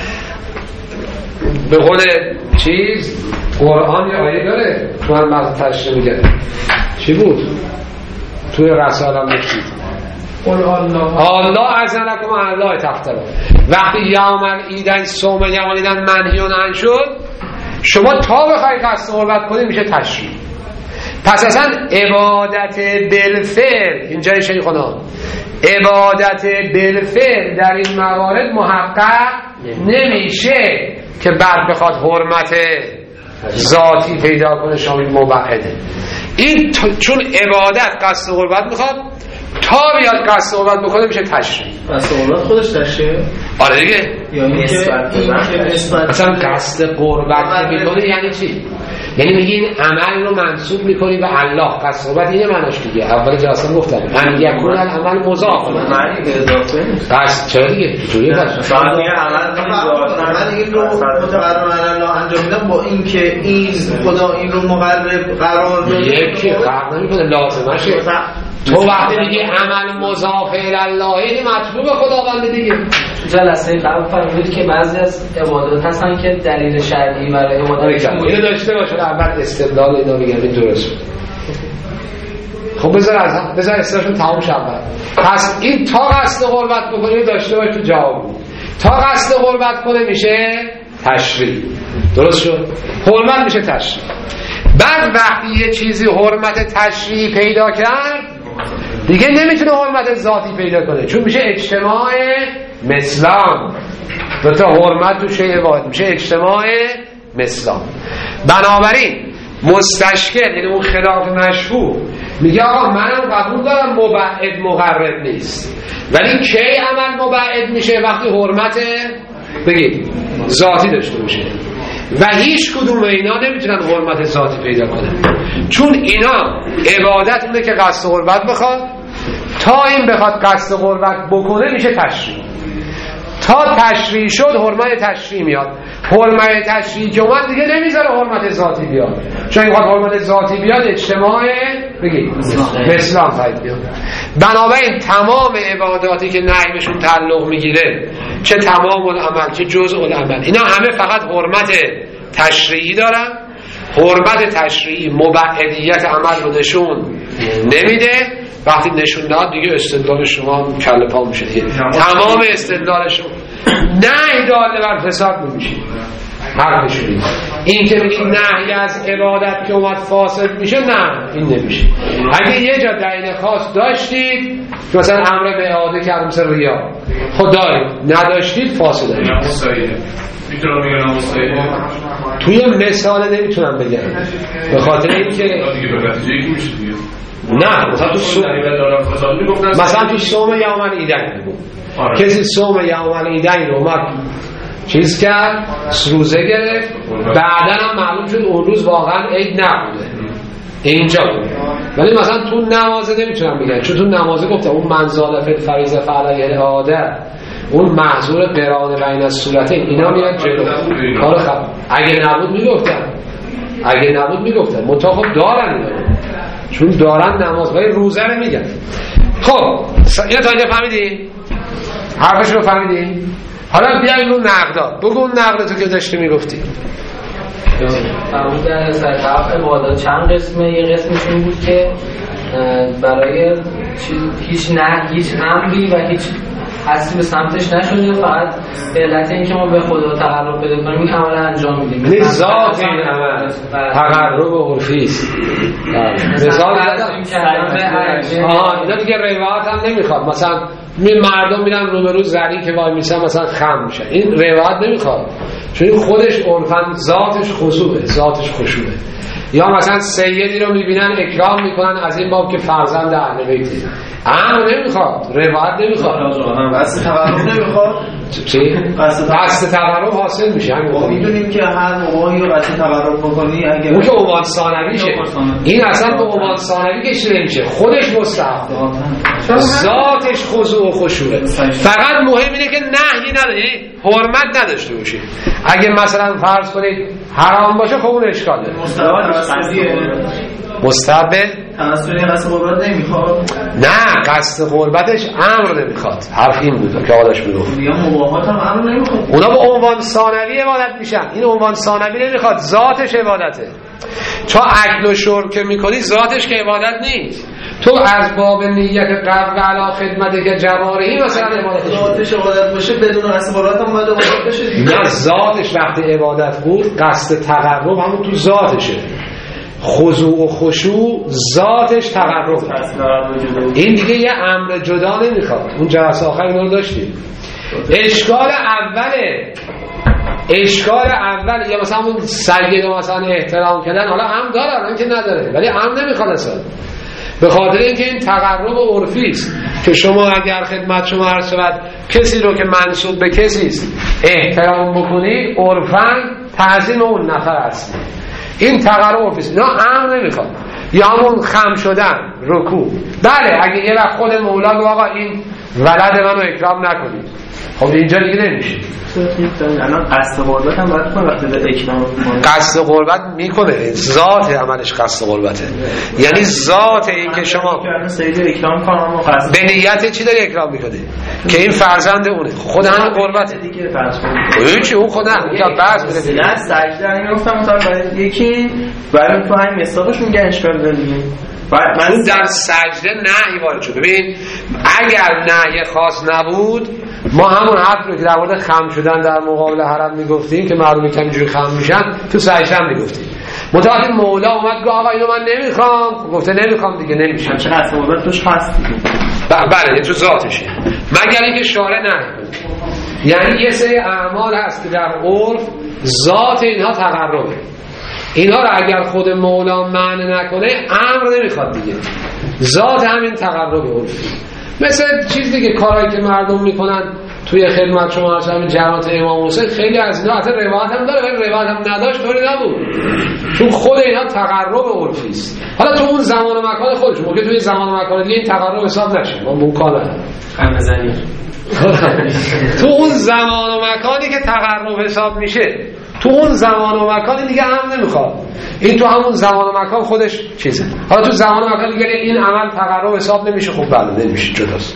به قول قرآن یه آیه داره تو هم بعض تشریع میگه چی بود؟ توی رسال هم بکشید الله ازن لکم الله تخترم. وقتی یوم العیدین صوم یوم العیدین منهیون عن شد، شما تا بخوای قصد قربت کنی میشه تشریع. پس اصلا عبادت بالفعل اینجای شیخونا عبادت بالفعل در این موارد محقق نمیشه که بعد بخواد حرمت ذاتی پیدا کنه شما مبعده. این چون عبادت قصد قربت میخواد تا بیاد قصد قربت بکنه میشه تشریع. قصد قربت خودش تشریع؟ آره دیگه. یعنی مثلا قصد قربت میکنه یعنی چی؟ یعنی میگی این عمل رو منسوب میکنی به الله. پس صحبت اینه معناش دیگه. اول جلسه گفتم ان یکون العمل مضاف، معنی به اضافه نیست. پس چرا دیگه جوری باشه من این رو متقرر الله انجام میدم با اینکه این خدا این رو مقرب قرار داده یکی فرق نمیکنه لازمشه. تو وقتی میگی عمل مضاف الی الله این مطلوب خداوند دیگه. جلسه قبل فرمودید که بعضی از عبادات هستن که دلیل شرعی برای عبادت اینو داشته باشه. اول استدلال اینا میگم این درست. خب بذار استدلالشون تمام شه اول. پس این تا قصد قربت بکنی داشته باش تو جواب. تا قصد قربت کنه میشه تشریع. درست شد؟ حرمت میشه تشریع. بعد وقتی یه چیزی حرمت تشریعی پیدا کرد دیگه نمیتونه حرمت ذاتی پیدا کنه، چون میشه اجتماع مثلان. دوتا حرمت تو شیء واحد میشه اجتماع مثلان. بنابراین مستشکل یعنی اون خلاف مشهور میگه آقا منم قبول دارم مبعد مقرب نیست، ولی کی عمل مبعد میشه؟ وقتی حرمت بگید ذاتی داشته باشه. و هیچ کدوم اینا نمیتونن حرمت ذاتی پیدا کنن، چون اینا عبادت اونه که قصد قربت بخواد. تا این بخواد قصد قربت بکنه میشه تشریع. تا تشریع شد حرمت تشریع میاد. حرمت تشریع که اومد دیگه نمیذاره حرمت ذاتی بیاد، چون این حرمت ذاتی بیاد اجتماع بگید اسلام پاید بیاد. بنابراین تمام عباداتی که نهی بهشون تعلق میگیره، چه تمام العمل چه جزء العمل، اینا همه فقط حرمت تشریعی دارن. حرمت تشریعی مبعدیت عمل رو نشون نمیده. وقتی نشون داد دیگه استدلال شما کله پا میشه دیگه. تمام استدلال شما نهی داده بر فساد نمیشه. حق نشونید این که بگید نهی از عبادت که اومد فاسد میشه، نه این نمیشه. اگه یه جا دلیل خاص داشتید که مثلا امر به اعاده کردم مثل ریا خدایی نداشتید فاسد نمیشه. توی مثال نمیتونم بگم به خاطر اینکه نه مثلا تو صوم یوم العیدین بود، کسی صوم یوم العیدین رو اومد چیز کرد، روزه گرفت، بعدا هم معلوم شد اون روز واقعا عید نبوده، اینجا بود. ولی مثلا تو نمازه نمیتونم بگم، چون تو نمازه گفتم اون منزال فی الفریضه فعلیه الاعاده، اون محظور قران بین الصورتین اینا میاد جلو کار خب. اگه نبود میگفتم متأخر دارن اینا، چون دارن نمازهای روزه رو میگن. خب اینا تا اینجا فهمیدی؟ حرفش رو فهمیدی؟ حالا بیایم رو نقدات. بگو اون نقد تو که داشتی میگفتی. فرمود در سرطرف عبادات چند قسمه. یه قسمش این بود که برای هیچ امری و هیچ حسی به سمتش نشده، فقط به علت اینکه ما به خدا تقرب پیدا کنیم این عمل انجام میدیم. نه ذات این عمل تقرب عرفی است. اینا دیگه روایت هم نمیخواد. مثلا مردم میرن روبرو زری که وای میسن مثلا خم میشن، این روایت نمیخواد، چون این خودش عرفاً ذاتش خشوعه. یا مثلا سیدی رو میبینن اکرام میکنن از این باب که فرزند اهل بیته. امر نمیخواد، روایت نمیخواد، قصد تقرب نمیخواد. چی؟ قصد تقرب حاصل میشه. ما میدونیم که هر موقعی رو قصد تقرب بکنی اگه اون که عنوان ثانویشه، این اصلا به عنوان ثانوی کشیده نمیشه، خودش مستحب، ذاتش خضوع و خشوعه. فقط مهم اینه که نهی نداره، حرمت نداشته باشه. اگه مثلا فرض کنید حرام باشه خب اون اشکال داره. مستحبه تناسلی قصد قربت نمیخواد. نه قصد قربتش امر نمیخواد. حرف این بود که آدش میگفت یا مباحات هم امر نمیخواد. اونا به عنوان ثانوی عبادت میشن، این عنوان ثانوی نمیخواد، ذاتش عبادته. چون اکل و شرب که میکنی ذاتش که عبادت نیست، تو از باب نیت قلب علی خدمت که جوارحی مثلا عبادت ذاتش عبادت باشه بدون قصد قربت هم باید عبادت بشه دیگه. نه ذاتش وقتی عبادت بود قصد تقرب همون تو ذاتشه، خضوع و خشوع ذاتش تقرب. این دیگه یه امر جدا نمیخواد. اون جلسه آخر اینا رو داشتیم. اشکال اول یا مثلا اون سید و مثلا احترام کردن، حالا هم داره نه که نداره، ولی هم نمیخواد اصلا، به خاطر اینکه این تقرب عرفی است که شما اگر خدمت شما عرض شود کسی رو که منسوب به کسی است احترام بکنی، عرفاً تعظیم اون نفر است. این تقرب عرفی است. اینا امر نمیخواد. یا همون خم شدن، رکوع. بله اگه یه وقت خود مولا گفت آقا این ولد منو اکرام نکنید، خب اینجا دیگه نمیشه. الان قصد قربت هم باید کنه وقتی به اکرام میکنه. قصد قربت میکنه، ذات عملش قصد قربته. یعنی ذات این که شما سید اکرام کنم و قصد به نیت چی داری اکرام میکنه که این فرزند اونه، خود همین قربته دیگه. فرض کنید چی اون خود هم یا بعض بده نه سجده همین گفتم مثلا برای یکی برای تو همین مساقش میگن اشکال داره دیگه. من در سجده نهی وارد شد. ببین اگر نهی خاص نبود ما همون حرف رو که در مورد خم شدن در مقابل حرم میگفتیم که مردم کم جوری خم میشن تو سجده هم میگفتیم. متعالی مولا اومد گفت آقا اینو من نمیخوام، گفته نمیخوام دیگه نمیشه. چه قصد قربت توش هست دیگه. بله تو ذاتشه، مگر اینکه شارع نهی کنه. یعنی یه سری اعمال هست که در عرف ذات اینها تقربه، اینا رو اگر خود مولا معنی نکنه امر نمیخواد دیگه، ذات همین تقرب عرفی. مثل چیز دیگه کارهایی که مردم میکنن توی خدمت شما همین جماعت امام حسین، خیلی از اینا حتی روایت هم داره ولی روایت هم نداشت طوری نبود، چون خود اینا تقرب عرفی است. حالا تو اون زمان و مکان خودش ممکن توی زمان و مکان دیگه این تقرب حساب نشه، ما ممکنه تو اون زمان و مکانی که تقرب حساب میشه، تو اون زمان و مکان دیگه هم نمیخواد، این تو همون زمان و مکان خودش چیزه. حالا تو زمان و مکان دیگه این عمل تقرب حساب نمیشه، خب بله نمیشه، جداست.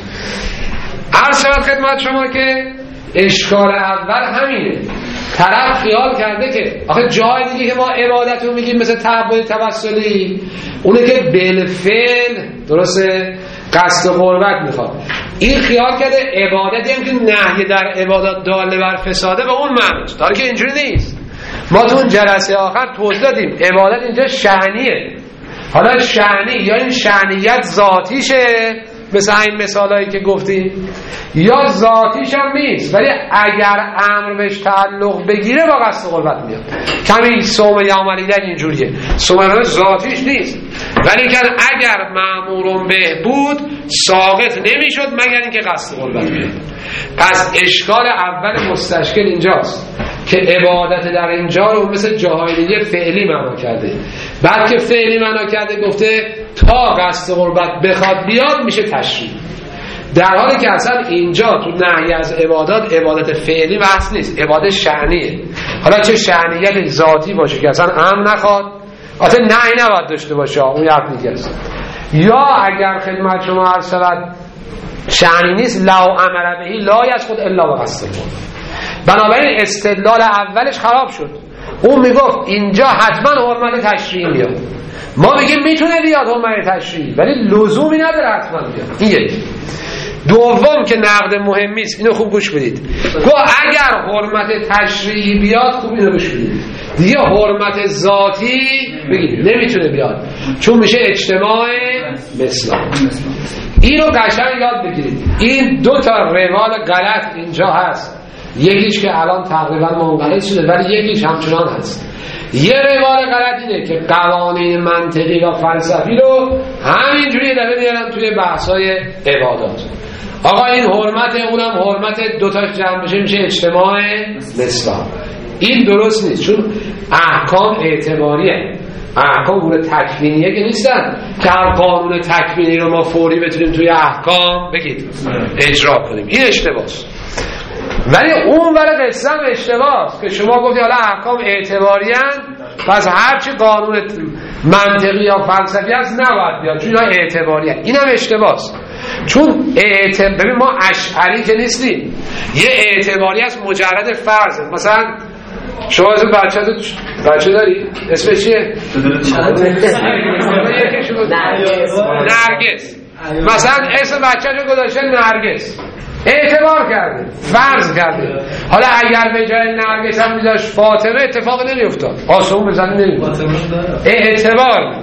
عرض شود خدمت شما که اشکال اول همینه، طرف خیال کرده که آخه جای دیگه که ما عبادت رو میگیم مثل تعبد توسلی اونه که بالفعل درسته قصد قربت میخواد، این خیال کرده عبادتی هم که نهی در عبادات داله بر فساده به اون معنیست، داره که اینجوری نیست. ما تو اون جلسه آخر توضیح دادیم عبادت اینجا شأنیه. حالا شأنی یا این شأنیت ذاتیشه مثل این مثالایی که گفتیم، یا ذاتیش هم نیست ولی اگر امر بهش تعلق بگیره با قصد قربت میاد. کمی صوم یوم در اینجوریه، صوم ذاتیش نیست ولی که اگر مأمورون به بود ساقط نمیشد مگر اینکه قصد قربت میاد. پس اشکال اول مستشکل اینجاست که عبادت در اینجا رو مثل جاهلیه فعلی معنا کرده، بعد که فعلی معنا کرده گفته تا قصد قربت بخواد بیاد میشه تشریع، در حالی که اصلا اینجا تو نهی از عبادات عبادت فعلی بحث نیست، عبادت شأنیه. حالا چه شأنیت ذاتی باشه که اصلا امر نخواد، اصلا نهی نباید داشته باشه، اون یه حرف دیگه است. یا اگر خدمت شما عرض شود شأنی نیست، لو امر بهی لا یسقط الا بقصد قربت. بنابراین استدلال اولش خراب شد. اون میگفت اینجا حتما حرمت تشریعی میاد، ما میگیم میتونه بیاد حرمت تشریعی ولی لزومی نداره حتما بیاد. این یک. دوم که نقد مهمی است، اینو خوب گوش بدید، گفت اگر حرمت تشریعی بیاد خوب اینو گوش بدید، دیگه حرمت ذاتی بگید نمیتونه بیاد چون میشه اجتماع مثلا. اینو قشنگ یاد بگیرید. این دو تا روال غلط اینجا هست، یکیش که الان تقریبا منقرض شده ولی یکیش همچنان هست. یه روال غلط اینه که قوانین منطقی و فلسفی رو همینجوری داره میارن توی بحث‌های عبادات. آقا این حرمت اونم حرمت دوتاش جمع بشه میشه اجتماع اسلام. این درست نیست چون احکام اعتباریه، احکام امور تکوینیه که نیستن که هر قانون تکوینی رو ما فوری بتونیم توی احکام بگید اجرا کنیم. این اشتباهه. ولی اون برای قصه هم اشتباهه که شما گفتی حالا احکام اعتباریان پس هرچی قانون منطقی یا فلسفی هست نباید بیاد چون اینا اعتباریان. این هم اشتباهه چون ببین ما اشعری که نیستیم، یه اعتباری هست مجرد فرضه. مثلا شما از بچه داری؟ اسم چیه؟ نرگس. مثلا اسم بچه رو گذاشته نرگس، اعتبار کرده، فرض کرده. حالا اگر به جای نرگس هم میذاشت فاطمه اتفاق نمیافتاد، آسمون بزنی نمیافتاد. اعتبار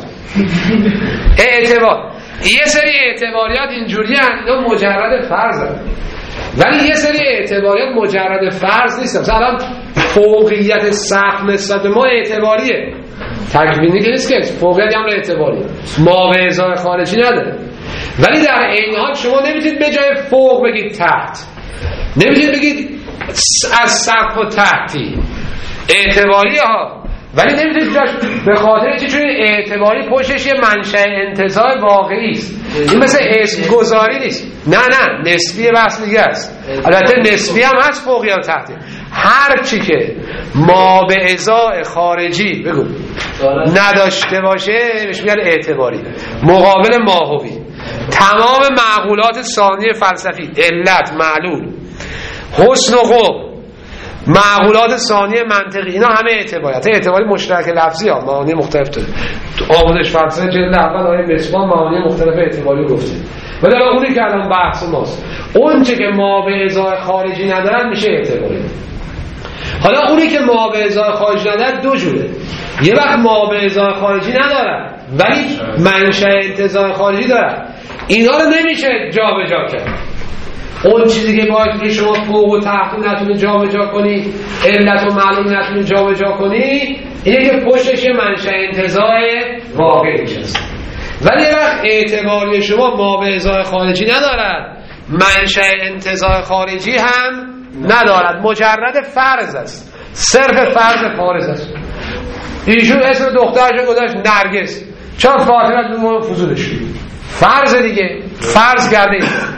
یه سری اعتباریات اینجوری هستند اینا مجرد فرضن، ولی یه سری اعتباریات مجرد فرض نیستن. مثلا فوقیت سقف نسبت ما اعتباریه، تکوینی که نیست که فوقیت هم اعتباریه، ما به ازای خارجی نداره. ولی در این حال شما نمیتونید به جای فوق بگید تحت، نمیتونید بگید از سقف و تحتی، اعتباریه ها. ولی نمیتونید جاش به خاطر چون اعتباری پشتش یه منشأ انتزاع واقعی است. این مثل اسم گذاری نیست. نه نسبی بحث دیگه است. البته نسبی هم هست فوقی هم تحتی. هر چی که ما به ازای خارجی بگو نداشته باشه بهش میگن اعتباری. مقابل ماهوی تمام معقولات ثانی فلسفی، علت، معلول، حسن و قبح، معقولات ثانی منطقی، اینا همه اعتباری مشترک لفظی ها، معانی مختلف داره. تو آموزش فلسفه جلد اول آیه مصباح معانی مختلف اعتباری گفته. ولی اونی که الان بحث ماست، اون چه که ما به ازای خارجی ندارن میشه اعتباری. حالا اونی که ما به ازای خارجی ندارن دو جوره. یه وقت ما به ازای خارجی ندارن ولی منشأ انتزاع خارجی دارن، اینا رو نمیشه جابجا کرد. اون چیزی که باید که شما فوق و تحت نتونی جابجا کنی، علت و معلوم نتونی جابجا کنی، اینه که پشتش منشأ انتزاع واقعی هست. ولی وقت اعتباری شما ما به ازای خارجی ندارد، منشأ انتزاع خارجی هم ندارد، مجرد فرض است، صرف فرض فارض است. ایشون اسم دخترش گذاشت نرگس، چون فاطمه از فضولش فرض دیگه، فرض کرده.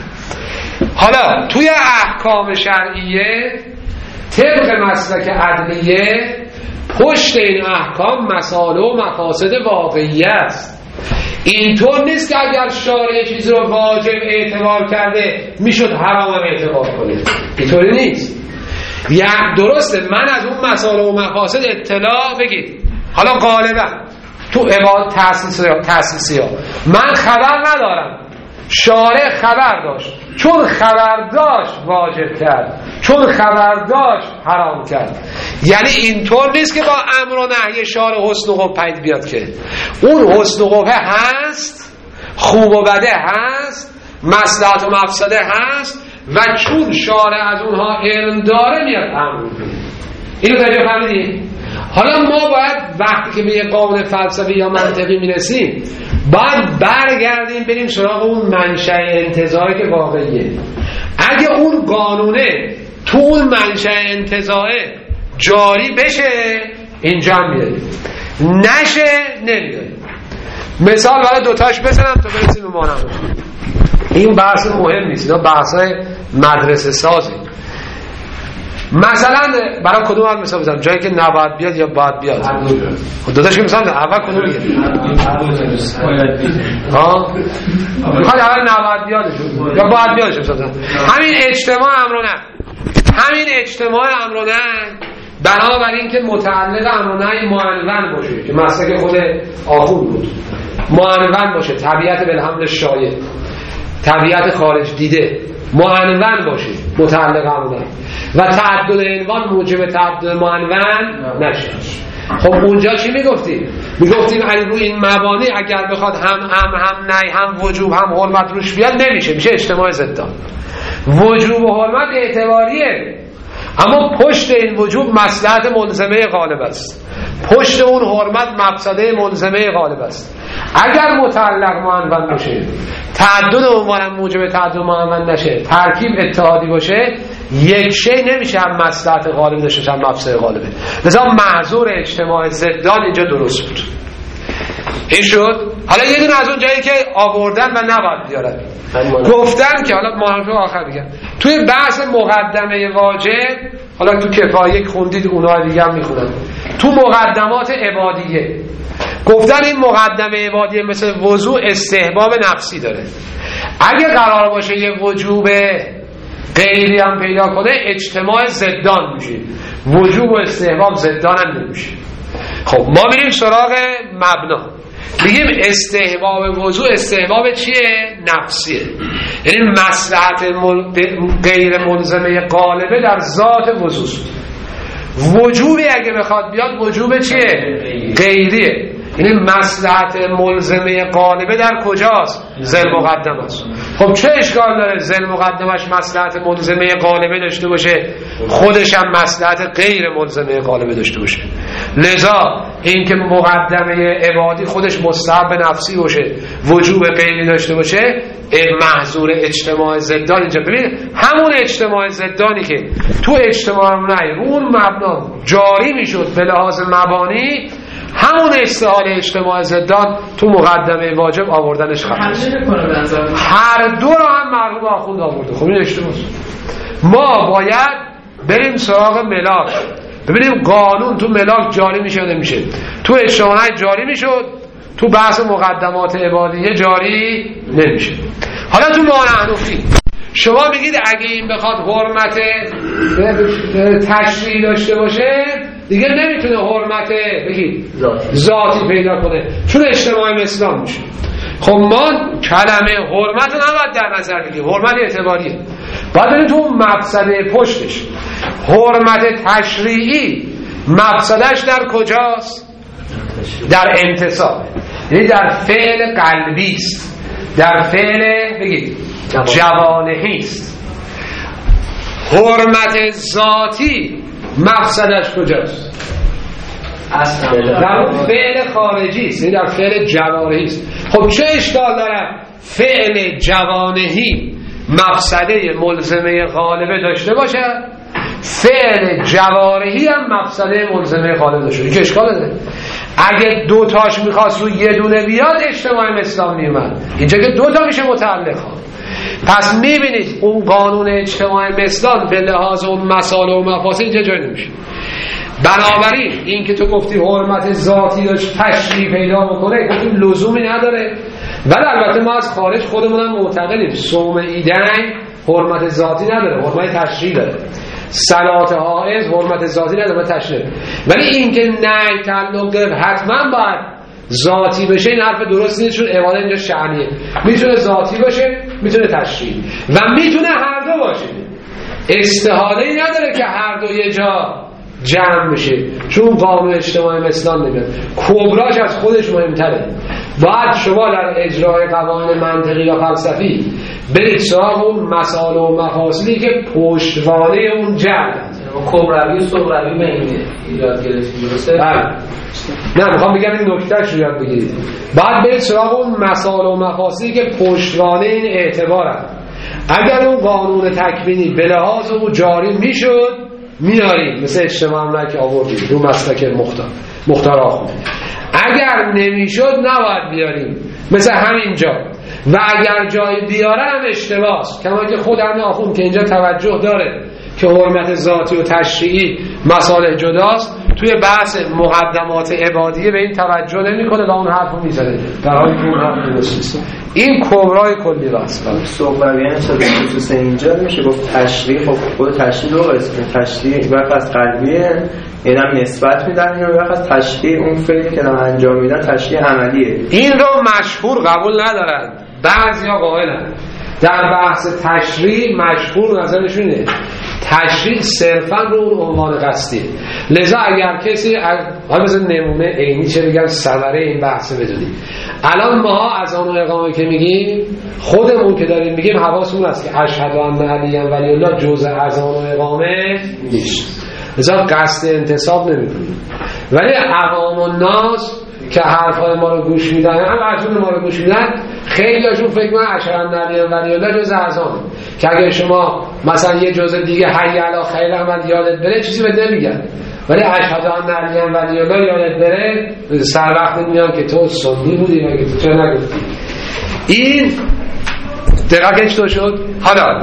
حالا توی احکام شرعیه طبق مسلک عدلیه پشت این احکام مسائل و مفاسد واقعیه است. اینطور نیست که اگر شارع چیزی رو واجب اعتبار کرده میشد حرام هم اعتبار کنه، اینطوری نیست. یعنی درسته من از اون مسائل و مفاسد اطلاع بگید، حالا غالبا تو عبادت تأسیسی ها من خبر ندارم، شارع خبر داشت، چون خبر داشت واجب کرد، چون خبر داشت حرام کرد. یعنی اینطور نیست که با امر و نهی شارع حسن و قبح پید بیاد، که اون حسن و قبح هست، خوب و بده هست، مصلحت و مفسده هست و چون شارع از اونها علم داره میاد امر میکنه. اینو تجربه فهمیدید؟ حالا ما باید وقتی که به یه قانون فلسفی یا منطقی میرسیم باید برگردیم بریم سراغ اون منشأ انتزاعی که واقعیه. اگه اون قانونه تو اون منشأ انتزاعه جاری بشه اینجا هم میاد، نشه نمیاد. مثال برای دوتاش بزنم تا برسیم به مانم. این بحث مهم نیست، اینا بحثای مدرسه سازی. مثلا برای کدوم هم مثال بزنم؟ جایی که نباید بیاد یا باید بیاد؟ دوتاش که مثال اول کدوم میگه؟ میخواد اول نباید بیادشون یا باید بیادشون مثال بزنم. همین اجتماع امر و نهی، همین اجتماع امر و نهی بنابراین که متعلق امر و نهی معنون باشه که مسلک خود آخوند بود، معنون باشه، طبیعت بالحمل شایع، طبیعت خارج دیده معنون باشه متعلق امر و نهی و تعدد عنوان موجب تعدد معنون نشه. خب اونجا چی میگفتیم؟ میگفتیم روی این مبانی اگر بخواد هم امر هم نهی هم وجوب هم حرمت روش بیاد نمیشه، میشه اجتماع ضدان. وجوب و حرمت اعتباریه، اما پشت این وجوب مصلحت ملزمه غالب است، پشت اون حرمت مفسده ملزمه غالب است. اگر متعلق معنون باشه، تعدد عنوان موجب تعدد معنون نشه، ترکیب اتحادی باشه، یک شی نمیشه هم مصلحت غالب داشته هم مفسده غالبه. لذا محظور اجتماع ضدان اینجا درست بود. این شد. حالا یه دونه از اون جایی که آوردن و نباید بیارن گفتن که حالا معرفه آخر بگم توی بحث مقدمه واجب، حالا تو کفایه خوندید اونها دیگه هم میخونن، تو مقدمات عبادیه گفتن این مقدمه عبادیه مثل وضوء استحباب نفسی داره. اگه قرار باشه یه وجوب غیری هم پیدا کنه اجتماع ضدان میشه، وجوب و استحباب ضدان هم نمیشه. خب ما میریم سراغ مبنا، میگیم استحباب وضوء استحباب چیه؟ نفسیه، یعنی مصلحت غیر ملزمه غالبه در ذات وضوء. وجوبی اگه بخواد بیاد وجوب چیه؟ غیریه، یعنی مصلحت ملزمه غالبه در کجاست؟ ذل مقدم است. خب چه اشکال داره ذل مقدمش مصلحت ملزمه غالبه داشته باشه، خودش هم مصلحت غیر ملزمه غالبه داشته باشه؟ لذا اینکه مقدمه عبادی خودش مستحب نفسی باشه، وجوب غیری داشته باشه، محظور اجتماع ضدان اینجا. ببین همون اجتماع ضدانی که تو اجتماع رأی اون مبنا جاری میشد به لحاظ مبانی، همون استحال اجتماع ضدان تو مقدمه واجب آوردنش خطاست. هر دو رو هم مرحوم آخوند آورده. خب این اشتباهه. ما باید بریم سراغ ملاک، ببینیم قانون تو ملاک جاری میشه یا نمیشه. تو اجتماع جاری میشد، تو بحث مقدمات عبادیه جاری نمیشه. حالا تو مانعنوفی شما میگید اگه این بخواد حرمت تشریعی داشته باشه دیگه نمیتونه حرمت بگید ذاتی پیدا کنه، چون اجتماع اسلام میشه. خب ما کلمه حرمت رو نباید در نظر بگیریم، حرمت اعتباریه. باید بریم تو مقصده پشتش. حرمت تشریعی مقصدش در کجاست؟ در انتصاب، یعنی در فعل قلبی است، در فعل بگید جوانحی است. حرمت ذاتی مقصدش کجاست؟ در فعل خارجی است، یعنی در فعل جوانحی است. خب چه اشکال داره فعل جوانحی مقصده ملزمه غالبه داشته باشه، فعل جوارحی هم مقصده ملزمه غالبه داشته باشه؟ چه اشکال داره؟ اگه دو تاش میخواست رو یه دونه بیاد اجتماع اسلام میومد، اینجا که دو تا میشه متعلق ها. پس میبینید اون قانون اجتماع اسلام به لحاظ اون مسائل و مفاسد اینجا جای نمیشه. بنابراین این که تو گفتی حرمت ذاتی داشت تشریع پیدا بکنه گفتی لزومی نداره، ولی البته ما از خارج خودمونم معتقدیم صوم عیدین حرمت ذاتی نداره، حرمت تشریع داره. صلات حائض حرمت ذاتی نداره، تشریع. ولی این که نه تعلق گرفت حتما باید ذاتی بشه، این حرف درست نیست، چون عبادت اینجا شأنیه. میتونه ذاتی باشه، میتونه تشریع و میتونه هر دو باشه. استحاله‌ای نداره که هر دو یه جا جمع بشه، چون قانون اجتماع اسلام نمیاد. کبراش از خودش مهمتره. باید شما در اجرای قوانین منطقی یا فلسفی برید سراغ اون مسائل و مفاصلی که پشتوانه اون جمع کبروی و صغروی به این یاد گرفتید، درسته؟ نه میخوام بگم این نکتهش رو یاد بگیرید. باید برید سراغ اون مسائل و مفاصلی که پشتوانه این اعتبارن. اگر اون قانون تکوینی به لحاظ اون جاری میشد میاریم، مثل اجتماع را که آوردیم رو مسلک مختار آخوند. اگر نمیشد نباید بیاریم، مثل همینجا. و اگر جای بیارن هم اشتباهست، کما که خود همین آخوند که اینجا توجه داره که حرمت ذاتی و تشریعی مسائل جداست، توی بحث مقدمات عبادیه به این توجه نمیکنه و اون حرفو میزنه، در حالی که اون حرف درست. این کبرای کلی بحث بود. صغرویان چه خصوص اینجا میشه گفت تشریع. خب خود تشریع دو قسمه، تشریع وقت از قلبیه، یعنی هم نسبت میدن، یا وقت از تشریع اون فعلی که دارن انجام میدن تشریع عملیه. این رو مشهور قبول ندارن، بعضیا قائلن. در بحث تشریع مشهور نظرشون اینه تشریع صرفا رو اون عنوان قصدی. لذا اگر کسی حالا مثلا نمونه عینی چه بگم ثمره این بحث بدونید، الان ما از آن اقامه که میگیم خودمون که داریم میگیم حواسمون هست که اشهد ان علی ولی الله جزء از آن اقامه نیست، لذا قصد انتصاب نمیکنیم. ولی عوام الناس که حرفای ما رو گوش میدن، هم عجون ما رو گوش میدن، خیلی هاشون فکر کنن اشهد ان علی ولی الله جزء از آن، که اگر شما مثلا یه جزء دیگه حی علی خیر احمد یادت بره چیزی بهت نمیگن، ولی اشهد ان علی ولی الله یادت بره سر وقت میان که تو سنی بودی و که تو چه نگفتی. این دقیقا چطور شد؟ حالا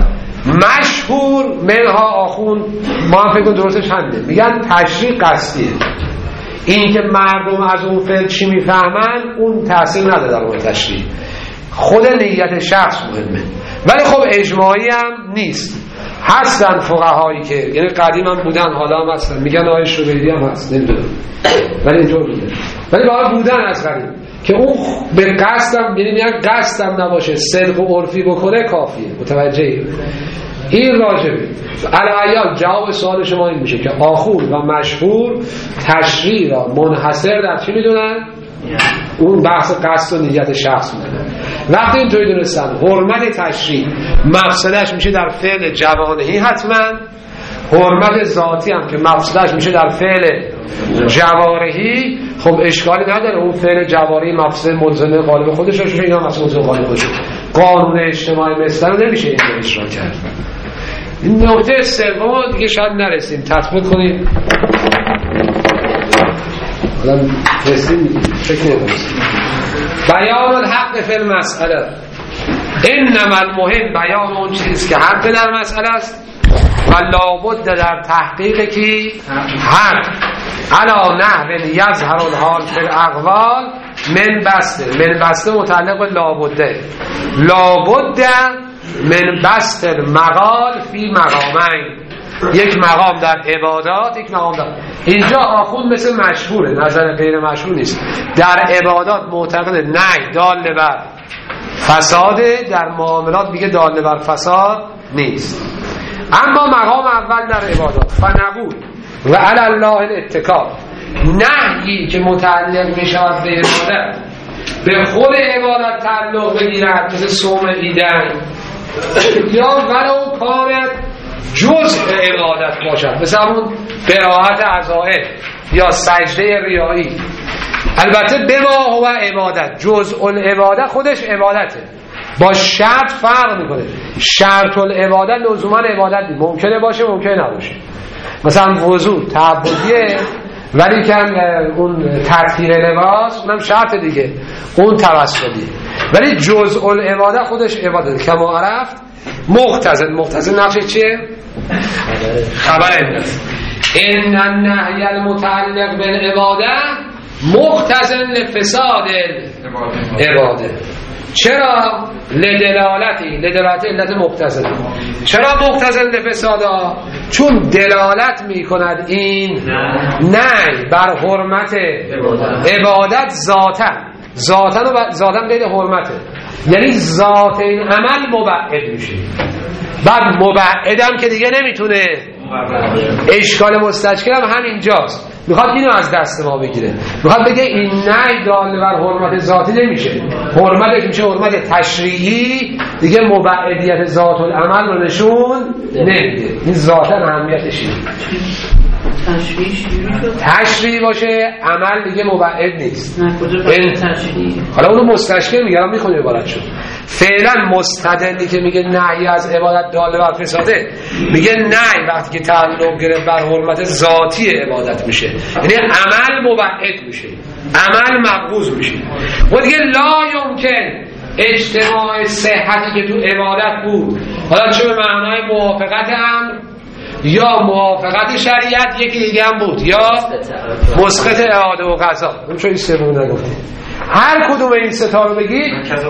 مشهور منها آخون ما هم فکر کن درستش همینه، میگن تشریع قصدیه. این که مردم از اون فعل چی میفهمن اون تأثیر نداره در اون تشریع، خود نیت شخص مهمه. ولی خب اجماعی هم نیست. هستن فقهایی که یعنی قدیم هم بودن، حالا هم هستن، میگن آیه شبیدی هم هست، نمیدونم ولی اینطور بوده، ولی باید بودن از قدیم که اون به قصدم، یعنی میگن قصدم نباشه صدق و عرفی بکنه کافیه. متوجهی؟ این راجبه. الان جواب سوال شما این میشه که آخون و مشهور تشریع را منحصر در چی میدونن؟ اون بحث قصد و نیت شخص میده. وقتی اینطوری دونستن حرمت تشریع مفسدش میشه در فعل جوانهی حتما، حرمت ذاتی هم که مفسدش میشه در فعل جوارحی، خب اشکالی نداره اون فعل جوارحی مفسد ملزم غالب خودش باشه، اینا مفسد ملزم غالب خودش. قانون اجتماعی مثلا رو نمیشه اینو اجرا کرد. این نقطه سوم دیگه شاید نرسیم، تطبیق کنیم. الان رسیم میگیم فکر نمی‌کنم. بیان الحق فی المسئله، انما المهم بیان اون چیز که حق در مسئله است و لابد در تحقیق کی حق علا نحو یظهر الحال فی الاقوال من بسته متعلق به لابده من بسط المقال فی مقامین، یک مقام در عبادات، یک مقام در اینجا آخوند مثل مشهوره، نظر غیر مشهور نیست. در عبادات معتقد نه دال بر فساده، در معاملات میگه دال بر فساد نیست. اما مقام اول در عبادات فنقول و علی الله الاتکال، نهی که متعلق میشود به عبادت به خود عبادت تعلق بگیرد، مثل صوم عیدین، یا ولو کانت جزء عبادت باشد، مثل همون قرائت عزائم یا سجده ریایی. البته بما هو عبادت، جزء العبادت خودش عبادته، با شرط فرق میکنه. شرط العبادت لزوما عبادت نیست، ممکنه باشه ممکنه نباشه. مثلا وضو تعبدیه ولی کن اون تطهیر لباس اونم شرط دیگه، اون توسلی. ولی جزء العبادت خودش عبادته. کما عرفت مقتضی نقش چیه؟ خبر این النهی المتعلق بالعباده مقتضی لفساد العباده. چرا؟ لدلالت علت مقتضی. چرا مقتضی لفسادا؟ چون دلالت میکند این نه بر حرمت عبادت ذاتن غیر حرمته، یعنی ذات این عمل مبعد میشه. بعد مبعدم که دیگه نمیتونه، اشکال مستشکل هم همینجاست، میخواد اینو از دست ما بگیره، میخواد بگه این نه دال بر حرمت ذاتی نمیشه، حرمتش میشه حرمت تشریعی، دیگه مبعدیت ذات العمل رو نشون نمیده. این ذاتن اهمیتش اینه. تشریعی باشه عمل دیگه مبعد نیست. حالا اونو مستشکل میگم میخونه عبارت شد. فعلا مستدلی که میگه نهی از عبادت دال بر فساده، میگه نه وقتی که تعلق گرفت بر حرمت ذاتی عبادت میشه، یعنی عمل مبعد میشه، عمل مقبوض میشه. و دیگه لا یمکن اجتماع صحتی که تو عبادت بود، حالا چه به معنای موافقت امر یا موافقت شریعت، یکی دیگه هم بود، یا مسقط اعاده و قضا. اون چون این سوم نگفتیم، هر کدوم این ستا رو بگید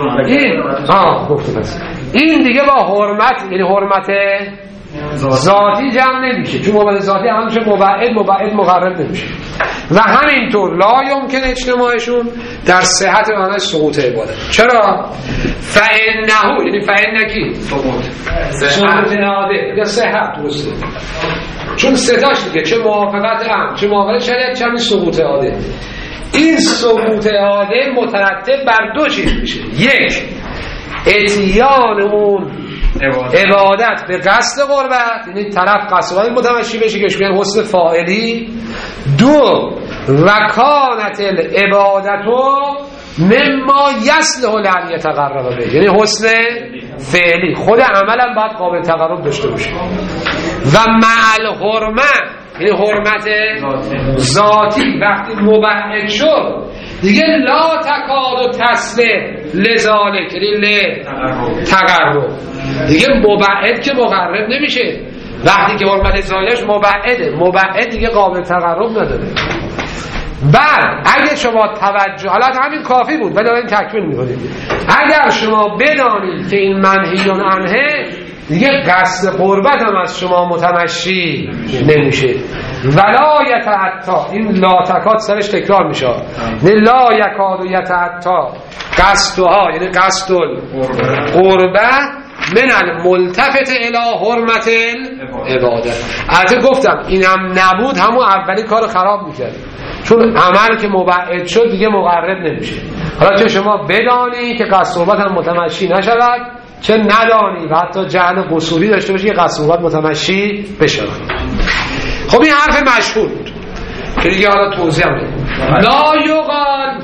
این دیگه با حرمت، یعنی حرمت ذاتی جمع نمیشه، چون حرمت ذاتی همیشه مبعد مقرب نمیشه. و همینطور لا یمکن اجتماعشون در صحت معنی سقوط عبادت. چرا؟ فإنه، یعنی فإنکی سقوط اعاده یا صحت درسته، چون ستاش دیگه، چه موافقت هم چه موافقت شریعت چه سقوط اعاده. این سقوط اعاده مترتب بر دو چیز میشه: یک، اتیان اون عبادت به قصد قربت، یعنی طرف قصد متمشی بشه که شما حسن فاعلی. دو، وکانت العبادتو مما یصلح لأن یتقرب به، یعنی حسن فعلی، خود عملا باید قابل تقرب داشته باشه. و مع الحرمه، یعنی حرمت ذاتی وقتی مبعد شد دیگه لا تکاد و تصله لذالک، یعنی تقرب دیگه مبعد که مقرب نمیشه. وقتی که حرمت ذاتیش مبعد دیگه قابل تقرب نداره. بعد اگه شما توجه، حالا همین کافی بود ولی این تکمیل میکنید، اگر شما بدانید که این منهیون عنه، دیگه قصد قربت هم از شما متمشی نمیشه. ولا یتعطا، این لا تکاد سرش تکرار میشه، نه لا یکاد و یتعطا قصدها، یعنی قصد قربه من الملتفت الی حرمت عبادت. البته گفتم اینم نبود همون اولی کار خراب میکرد. چون عمل که مبعد شد دیگه مقرب نمیشه. حالا چه شما بدانی که قصد صحبت هم متمشی نشود، چه ندانی و حتی جهل قصوری داشته باشی که قصد صحبت متمشی بشود. خب این حرف مشهور بود که دیگه حالا توضیح هم بدیم. لا یقال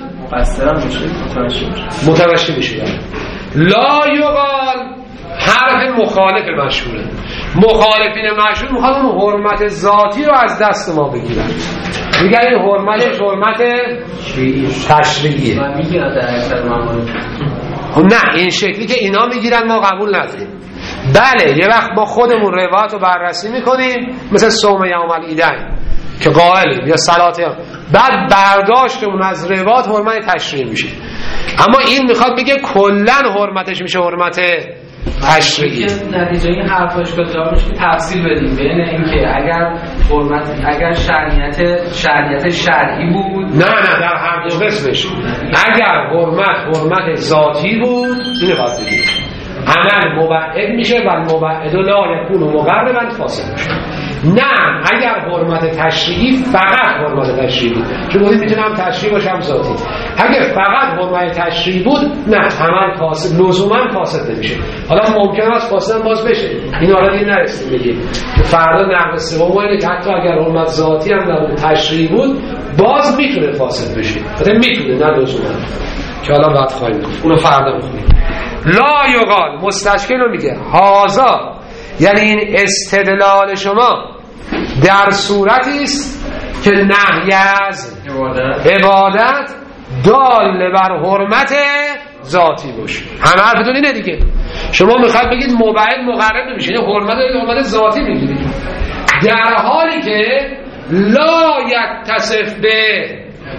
متمشی میشه. لا یقال حرف مخالف مشهوره. مخالفین مشهور میخواد اون حرمت ذاتی رو از دست ما بگیرن. میگن این حرمتش حرمت تشریعیه. نه این شکلی که اینا میگیرن ما قبول نداریم. بله یه وقت ما خودمون روایت رو بررسی میکنیم مثل صوم یوم العیدین که قائلیم یا صلات، بعد برداشتمون از روایت حرمت تشریعی میشه. اما این میخواد بگه کلن حرمتش میشه حرمت تشریعی. نتیجه این حرفش کجا میشه تفصیل بدیم بین اینکه اگر شرعیت شرعی بود، نه در هر دو قسمش اگر حرمت ذاتی بود اینو باید بگیم عمل مبعد میشه و مبعد لا یکون مقربا فاسد میشه. نه اگر حرمت تشریعی فقط حرمت تشریعی، چون بودیم میتونم تشریعی باشم ذاتی، اگر فقط حرمت تشریعی بود نه عمل فاسد لزوما فاسد نمیشه. حالا ممکن است فاسد باز بشه، این حالا دیگه نرسیم بگیم که فردا نقد سوم اینه که حتی اگر حرمت ذاتی هم در تشریعی بود باز میتونه فاسد بشه، البته میتونه نه لزوما، که حالا بعد خواهیم اونو فردا میخونیم. لا یقال مستشکل رو میگه هازا، یعنی این استدلال شما در صورتی است که نهی از عبادت دال بر حرمت ذاتی باشه. همه حرفتون اینه دیگه. شما میخواید بگید مبعد مقرب نمیشه، یعنی حرمت ذاتی میگیرید در حالی که لا یتصف به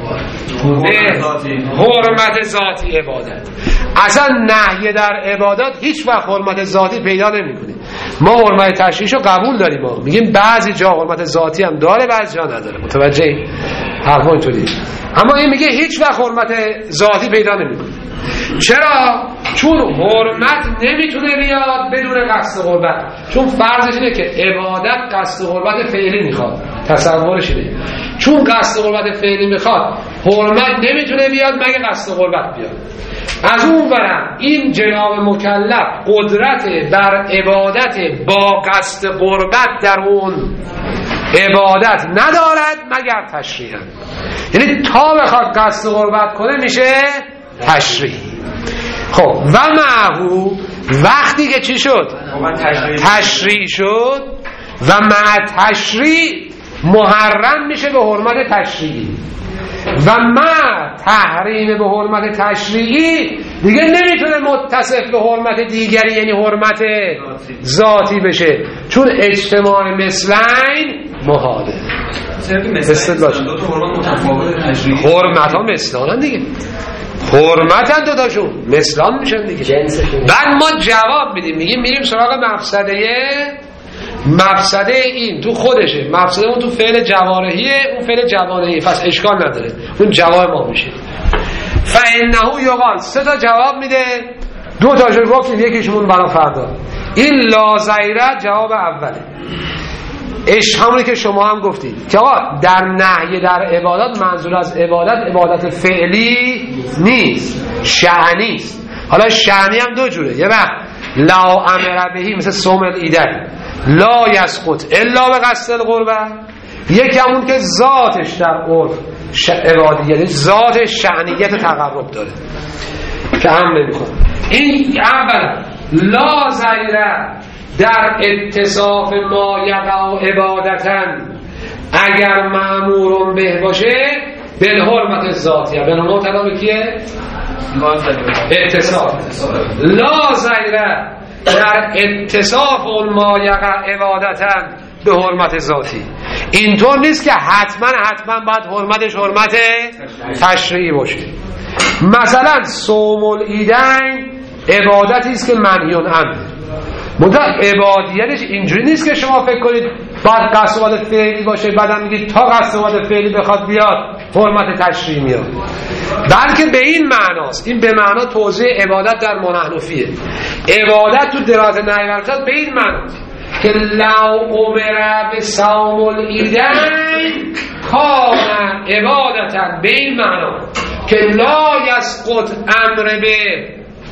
حرمت ذاتی عبادت. اصلا نهی در عبادات هیچ وقت حرمت ذاتی پیدا نمی‌کنه. ما حرمت تشریعیشو قبول داریم، ما میگیم بعضی جا حرمت ذاتی هم داره بعضی جا نداره. متوجه حرفا اینطوریه. اما این میگه هیچ وقت حرمت ذاتی پیدا نمی‌کنه. چرا؟ چون حرمت نمیتونه بیاد بدون قصد قربت. چون فرضش اینه که عبادت قصد قربت فعلی میخواد. تصورش اینه. چون قصد قربت فعلی میخواد، حرمت نمیتونه بیاد مگه قصد قربت بیاد. از اون برم این جناب مکلف قدرت بر عبادت با قصد قربت در اون عبادت ندارد مگر تشریعا. یعنی تا بخواد قصد قربت کنه میشه تشریع. خب و معهو وقتی که چی شد؟ تشریع شد و مع تشریع محرم میشه به حرمت تشریعی و مع تحریم به حرمت تشریعی دیگه نمیتونه متصف به حرمت دیگری یعنی حرمت ذاتی بشه، چون اجتماع مثلین محاله. حرمت ها مثلان دیگه، حرمت هم دوتاشون مثلان میشن دیگه. بعد ما جواب میدیم میگیم سراغ مفسده این تو خودشه، مفسده اون تو فعل جوارحیه، اون فعل جوانحیه، پس اشکال نداره، اون جواب ما میشه. فانه یقال سه تا جواب میده، دو تاشو گفتیم یکیشون برای فردا. این لازیره جواب اوله. همونی که شما هم گفتید که آقا در نهی در عبادات منظور از عبادت فعلی نیست، شأنی است. حالا شأنی هم دو جوره، یه وقت لا امر بهی مثل صوم العیدین لا یسقط الا به قصد القربه، یکمون که ذاتش در عرف عبادیت ذاتش شأنیت تقرب داره که هم نمی‌کنه. این اولا لا زیره در اتصاف ما یقع عبادتن اگر مأمور به باشه به حرمت ذاتیه به نوع طلب کیه؟ اتصاف. لا زیره در اتصاف اون ما یقع عبادتن به حرمت ذاتی. اینطور نیست که حتما باید حرمتش حرمت تشریعی باشه. مثلا صوم العیدین عبادتی است که منهی عنه، منتها عبادیتش اینجوری نیست که شما فکر کنید بعد قصد فعلی باشه بعدم میگید تا قصد فعلی بخواد بیاد حرمت تشریعی میاد، بلکه به این معناست. این به معنا توضیح عبادت در منحنفیه. عبادت تو درات نهی ورزاد به این معناست که لو امر به صوم العیدین کان عبادتا به این معنا که لا یسقط امر به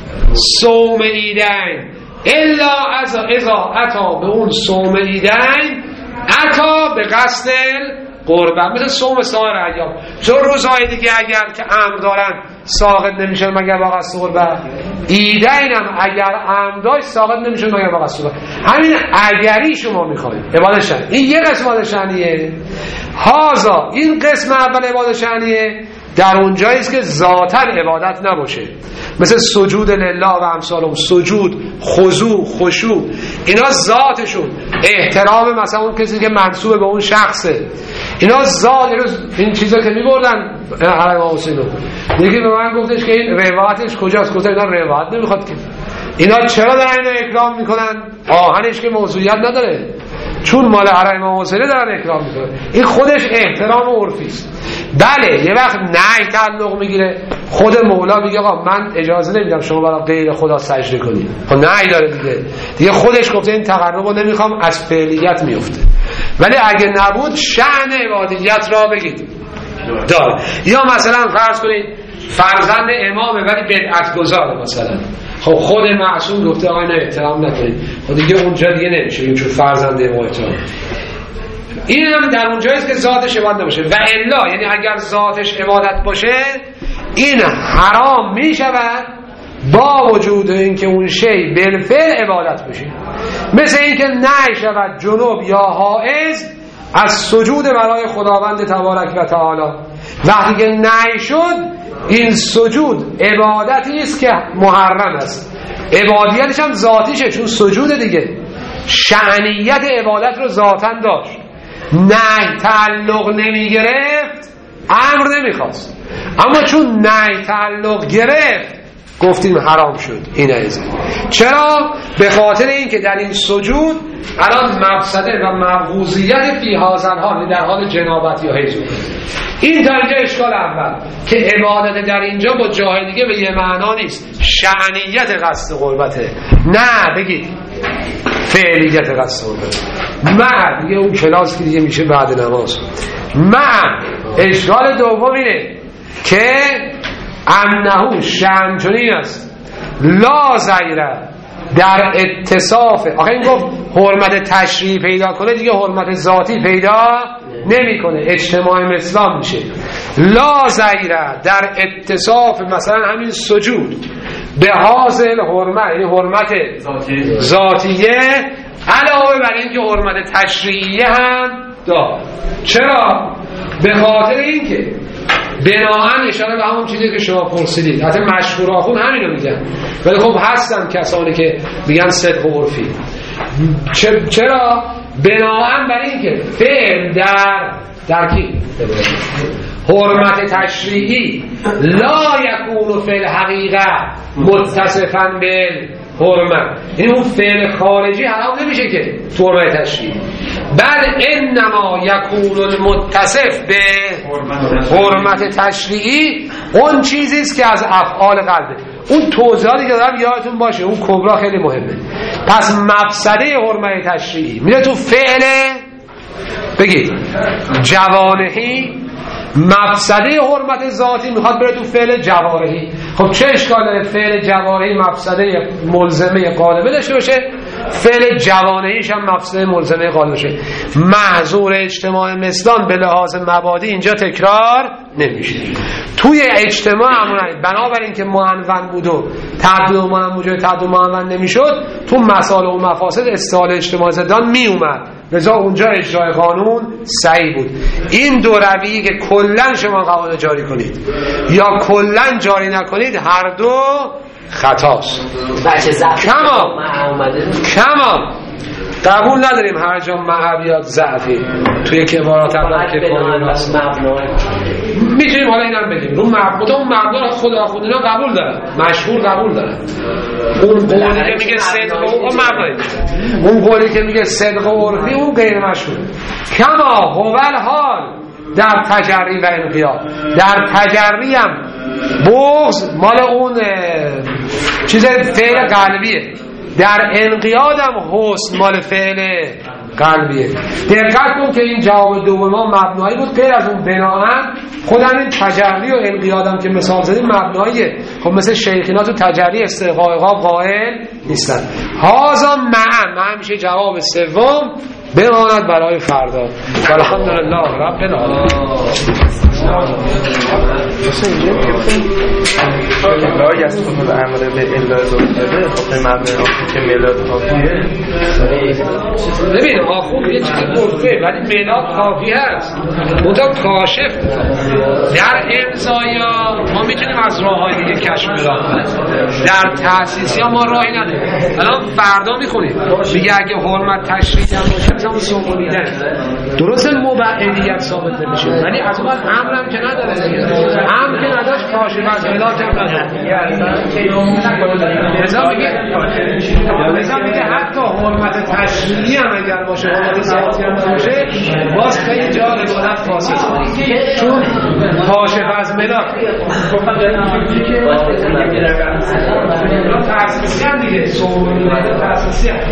صوم عیدین الا اذا اتا به اون صوم عیدین اتا به قصد قربت، مثل صوم سایر ایام. چون روزهای دیگه اگر که امر دارن ساقط نمیشه مگر با قصد قربت، عیدین هم اگر امر داشت ساقط نمیشه مگر با قصد قربت. همین اگری شما میخواید عبادت شأن. این یه قسم عبادت شأنیه. هازا این قسم اول عبادت شأنیه در اونجایی است که ذاتاً عبادت نباشه، مثل سجود لله و امثال سجود، خضوع، خشوع، اینا ذاتشون احترام مثلا اون کسی که منسوب به اون شخصه، اینا ذات. این چیزا که می‌بردن حرم حسینو یکی به من گفتش که این روایتش کجاست، گفتم اینا روایت نمیخواد که اینا چرا دارن اینو اکرام میکنن؟ آهنش که موضوعیت نداره، چون مال حرم حسینه دارن اکرام میکنن. این خودش احترام عرفی است. بله یه وقت نهی تعلق میگیره، خود مولا میگه آقا من اجازه نمیدم شما برای غیر خدا سجده کنید، خب نهی داره دیگه خودش گفته این تقربو نمیخوام، از فعلیت میفته. ولی اگه نبود شأن عبادیت را بگید داره. یا مثلا فرض کنید فرزند امامه ولی بدعت گذاره مثلا، خب خود معصوم گفته آقا اینو احترام نکنید، خب دیگه اونجا دیگه نمیشه این چون فرزند امام احترام. این هم در اونجاییست که ذاتش عبادت نباشه. و الا یعنی اگر ذاتش عبادت باشه این حرام می شود با وجود اینکه اون شی بالفعل عبادت بشه، مثل اینکه نهی شود جنوب یا حائض از سجود برای خداوند تبارک و تعالی. وقتی که نهی شد این سجود عبادتی است که محرم است، عبادیتش هم ذاتیشه چون سجود دیگه شأنیت عبادت رو ذاتاً داشت، نه تعلق نمی گرفت امر نمیخواست، اما چون نه تعلق گرفت گفتیم حرام شد. این ایزه چرا؟ به خاطر این که در این سجود الان مفسده و مبغوضیت فی هذا الحال در حال جنابت یا حیض. این تا اینجا اشکال اول که عبادت در اینجا با جای دیگه به یه معنا نیست، شأنیت قصد قربته، نه بگید فعلیت قصد قربته. من دیگه اون کلاس که دیگه میشه بعد نماز. من اشکال دوم اینه که انهو شأن چنین است لا زیره در اتصاف. آخه این گفت حرمت تشریعی پیدا کنه دیگه حرمت ذاتی پیدا نمیکنه، اجتماع اسلام میشه. لا زیره در اتصاف مثلا همین سجود به حاصل حرمت، یعنی حرمت ذاتیه علاوه بر این که حرمت تشریعیه هم داره. چرا؟ به خاطر اینکه بناهن اشاره به همون چیزی که شما پرسیدید، حتی مشهور آخون همینو میگن، ولی خب هستن کسانی که میگن صدق و عرفی. چرا؟ بناهن بر این که فعل در کی؟ حرمت تشریعی لا یکون فی الحقیقه متصفاً بالحرمت، یعنی اون فعل خارجی حرام نمیشه که تو حرمت تشریعی، بل انما یکون المتصف به حرمت تشریعی اون چیزیست که از افعال قلبه. اون توضیحاتی که دارم یادتون باشه، اون کبرا خیلی مهمه. پس مفسده حرمت تشریعی میره تو فعل، بگید جوانحی، مفسده حرمت ذاتی میخواد بره تو فعل جوارحی. خب چه اشکال داره فعل جوارحی مفسده ملزمه غالبه داشته باشه، فعل جوانحیش هم مفسده ملزمه غالبه باشه؟ محظور اجتماع مثلان به لحاظ مبادی اینجا تکرار نمیشه. توی اجتماع همون بنابراین که معنون بود و تعدد معنون تعدد معنون نمیشد، تو مسائل و مفاسد استعال اجتماع زدان می اومد، لذا اونجا اجرای قانون صحیح بود. این دو رویی که کلن شما قانون جاری کنید یا کلن جاری نکنید هر دو خطاست. کما قبول نداریم هر جا معبیات ضعفی توی کبارات که میتونیم حالا اینم بگیم رو مبنی اون مبنی خدا خودینا قبول دارن، مشهور قبول دارن. اون قولی که میگه صدق و مبنی، اون قولی که میگه صدق و عرفی اون غیر مشهور. کما هوال حال در تجری و انقیاد، در تجری هم بغض مال اون چیز فعل قلبیه، در انقیاد هم حسن مال فعل قلبیه. دقت کن که این جواب دوم مبنایی بود، غیر از اون بناهن خود همین تجلی و انقیادم که مثال زدیم مبناییه. خب مثل شیخینا تو تجلی استحقاق قائل نیستن. هازا معن میشه جواب سوم بماند برای فردا. الحمدلله رب العالمین. لا یسقط الامر به الا ذکره خب مبنا که میلاد کافیه. ببین آخوند یه چیزی گفته ولی میلاد کافی هست، منتها کاشف در امضایا ما میتونیم از راه‌های دیگه کشف کنیم، در تأسیسی ها ما راهی نداریم. الان فردا میخونیم میگه اگه حرمت تشریعی هم باشه مثلا سومونیدن درست مبعدیت ثابت نمیشه، ولی از اون امرم که نداره دیگه، امر که نداشت کاشف از میلاد هم نداره. لذا میگه حتی حرمت تشریعی هم اگر باشه حرمت ذاتی هم باشه باز خیلی جا عبادت فاسد چون کاشف از میلاد تأسیسی هم دیگه سومونیدن تأسیسی هم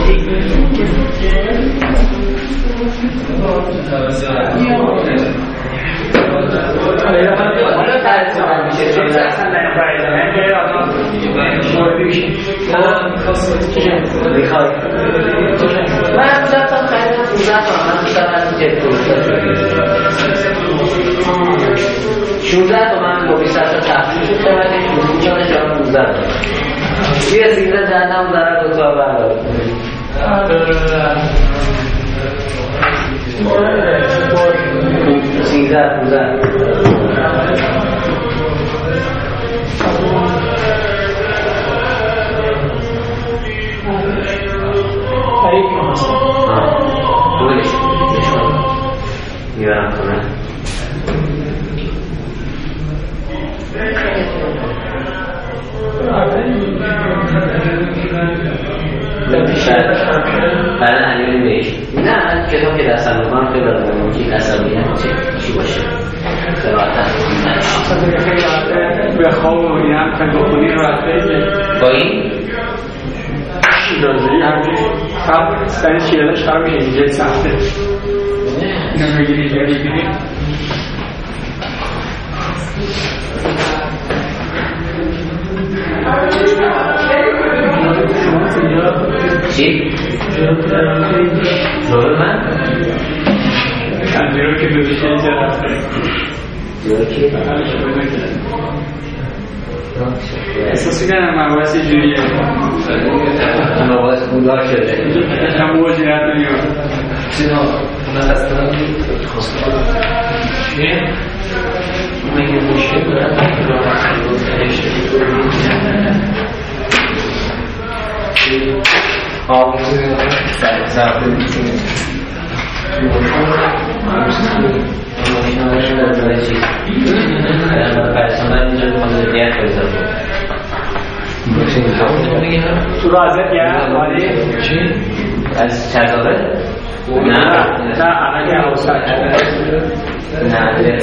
برای علیه بهش نه کتاب که دستم بکنم خیلی برای که قصبی هم چی باشه به خواب و این هم که بخونی رو با این شیرازی همین خب سنی شیرازش خواهم میشه اینجا سخته نمیگیری جایی بگیری چی؟ جور من؟ جور که ببیشه اینجا رفته جور که؟ احساسی کنم مباحث جوریه مباحث بودار شده هم موجه رد نمیاد مگه مشکل تو رازت گرم ولی چی؟ از چزاره؟ نه اگه اوسط نه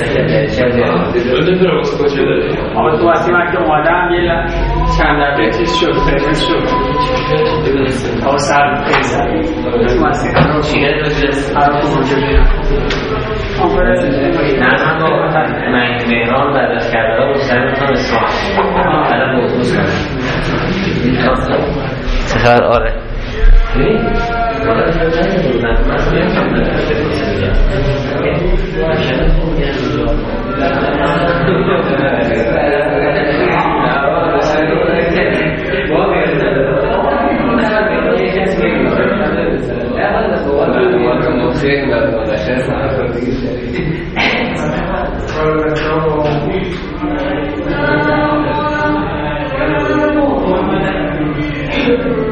آقا تو وقتی من که اومدم یه چند دقیقه چیز شد فرمز شد آقا سر خیلی سر تو وقتی چیه دوست نه من مهران بعد از کربلا مستقیم کنم اصفهان الان موضوع کنم سهر آره Thank you.